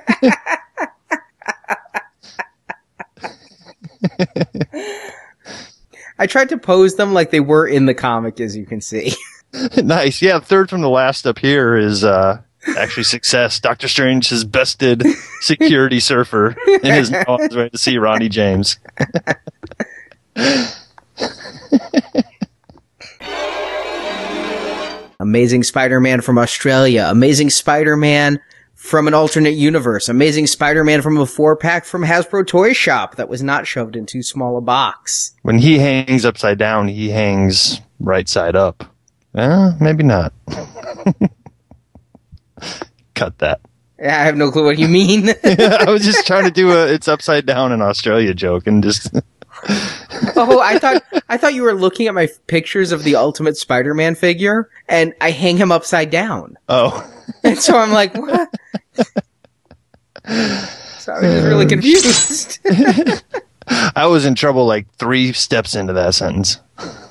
I tried to pose them like they were in the comic, as you can see. Nice. Yeah, third from the last up here is uh, actually success. Doctor Strange has bested security surfer and is now on his way to see Ronnie James. Amazing Spider-Man from Australia. Amazing Spider-Man from an alternate universe. Amazing Spider-Man from a four-pack from Hasbro Toy Shop that was not shoved in too small a box. When he hangs upside down, he hangs right side up. Eh, maybe not. Cut that. I have no clue what you mean. I was just trying to do a it's upside down in Australia joke and just Oh, I thought I thought you were looking at my pictures of the Ultimate Spider-Man figure, and I hang him upside down. oh. And so I'm like, what? So I was just really confused. I was in trouble like three steps into that sentence.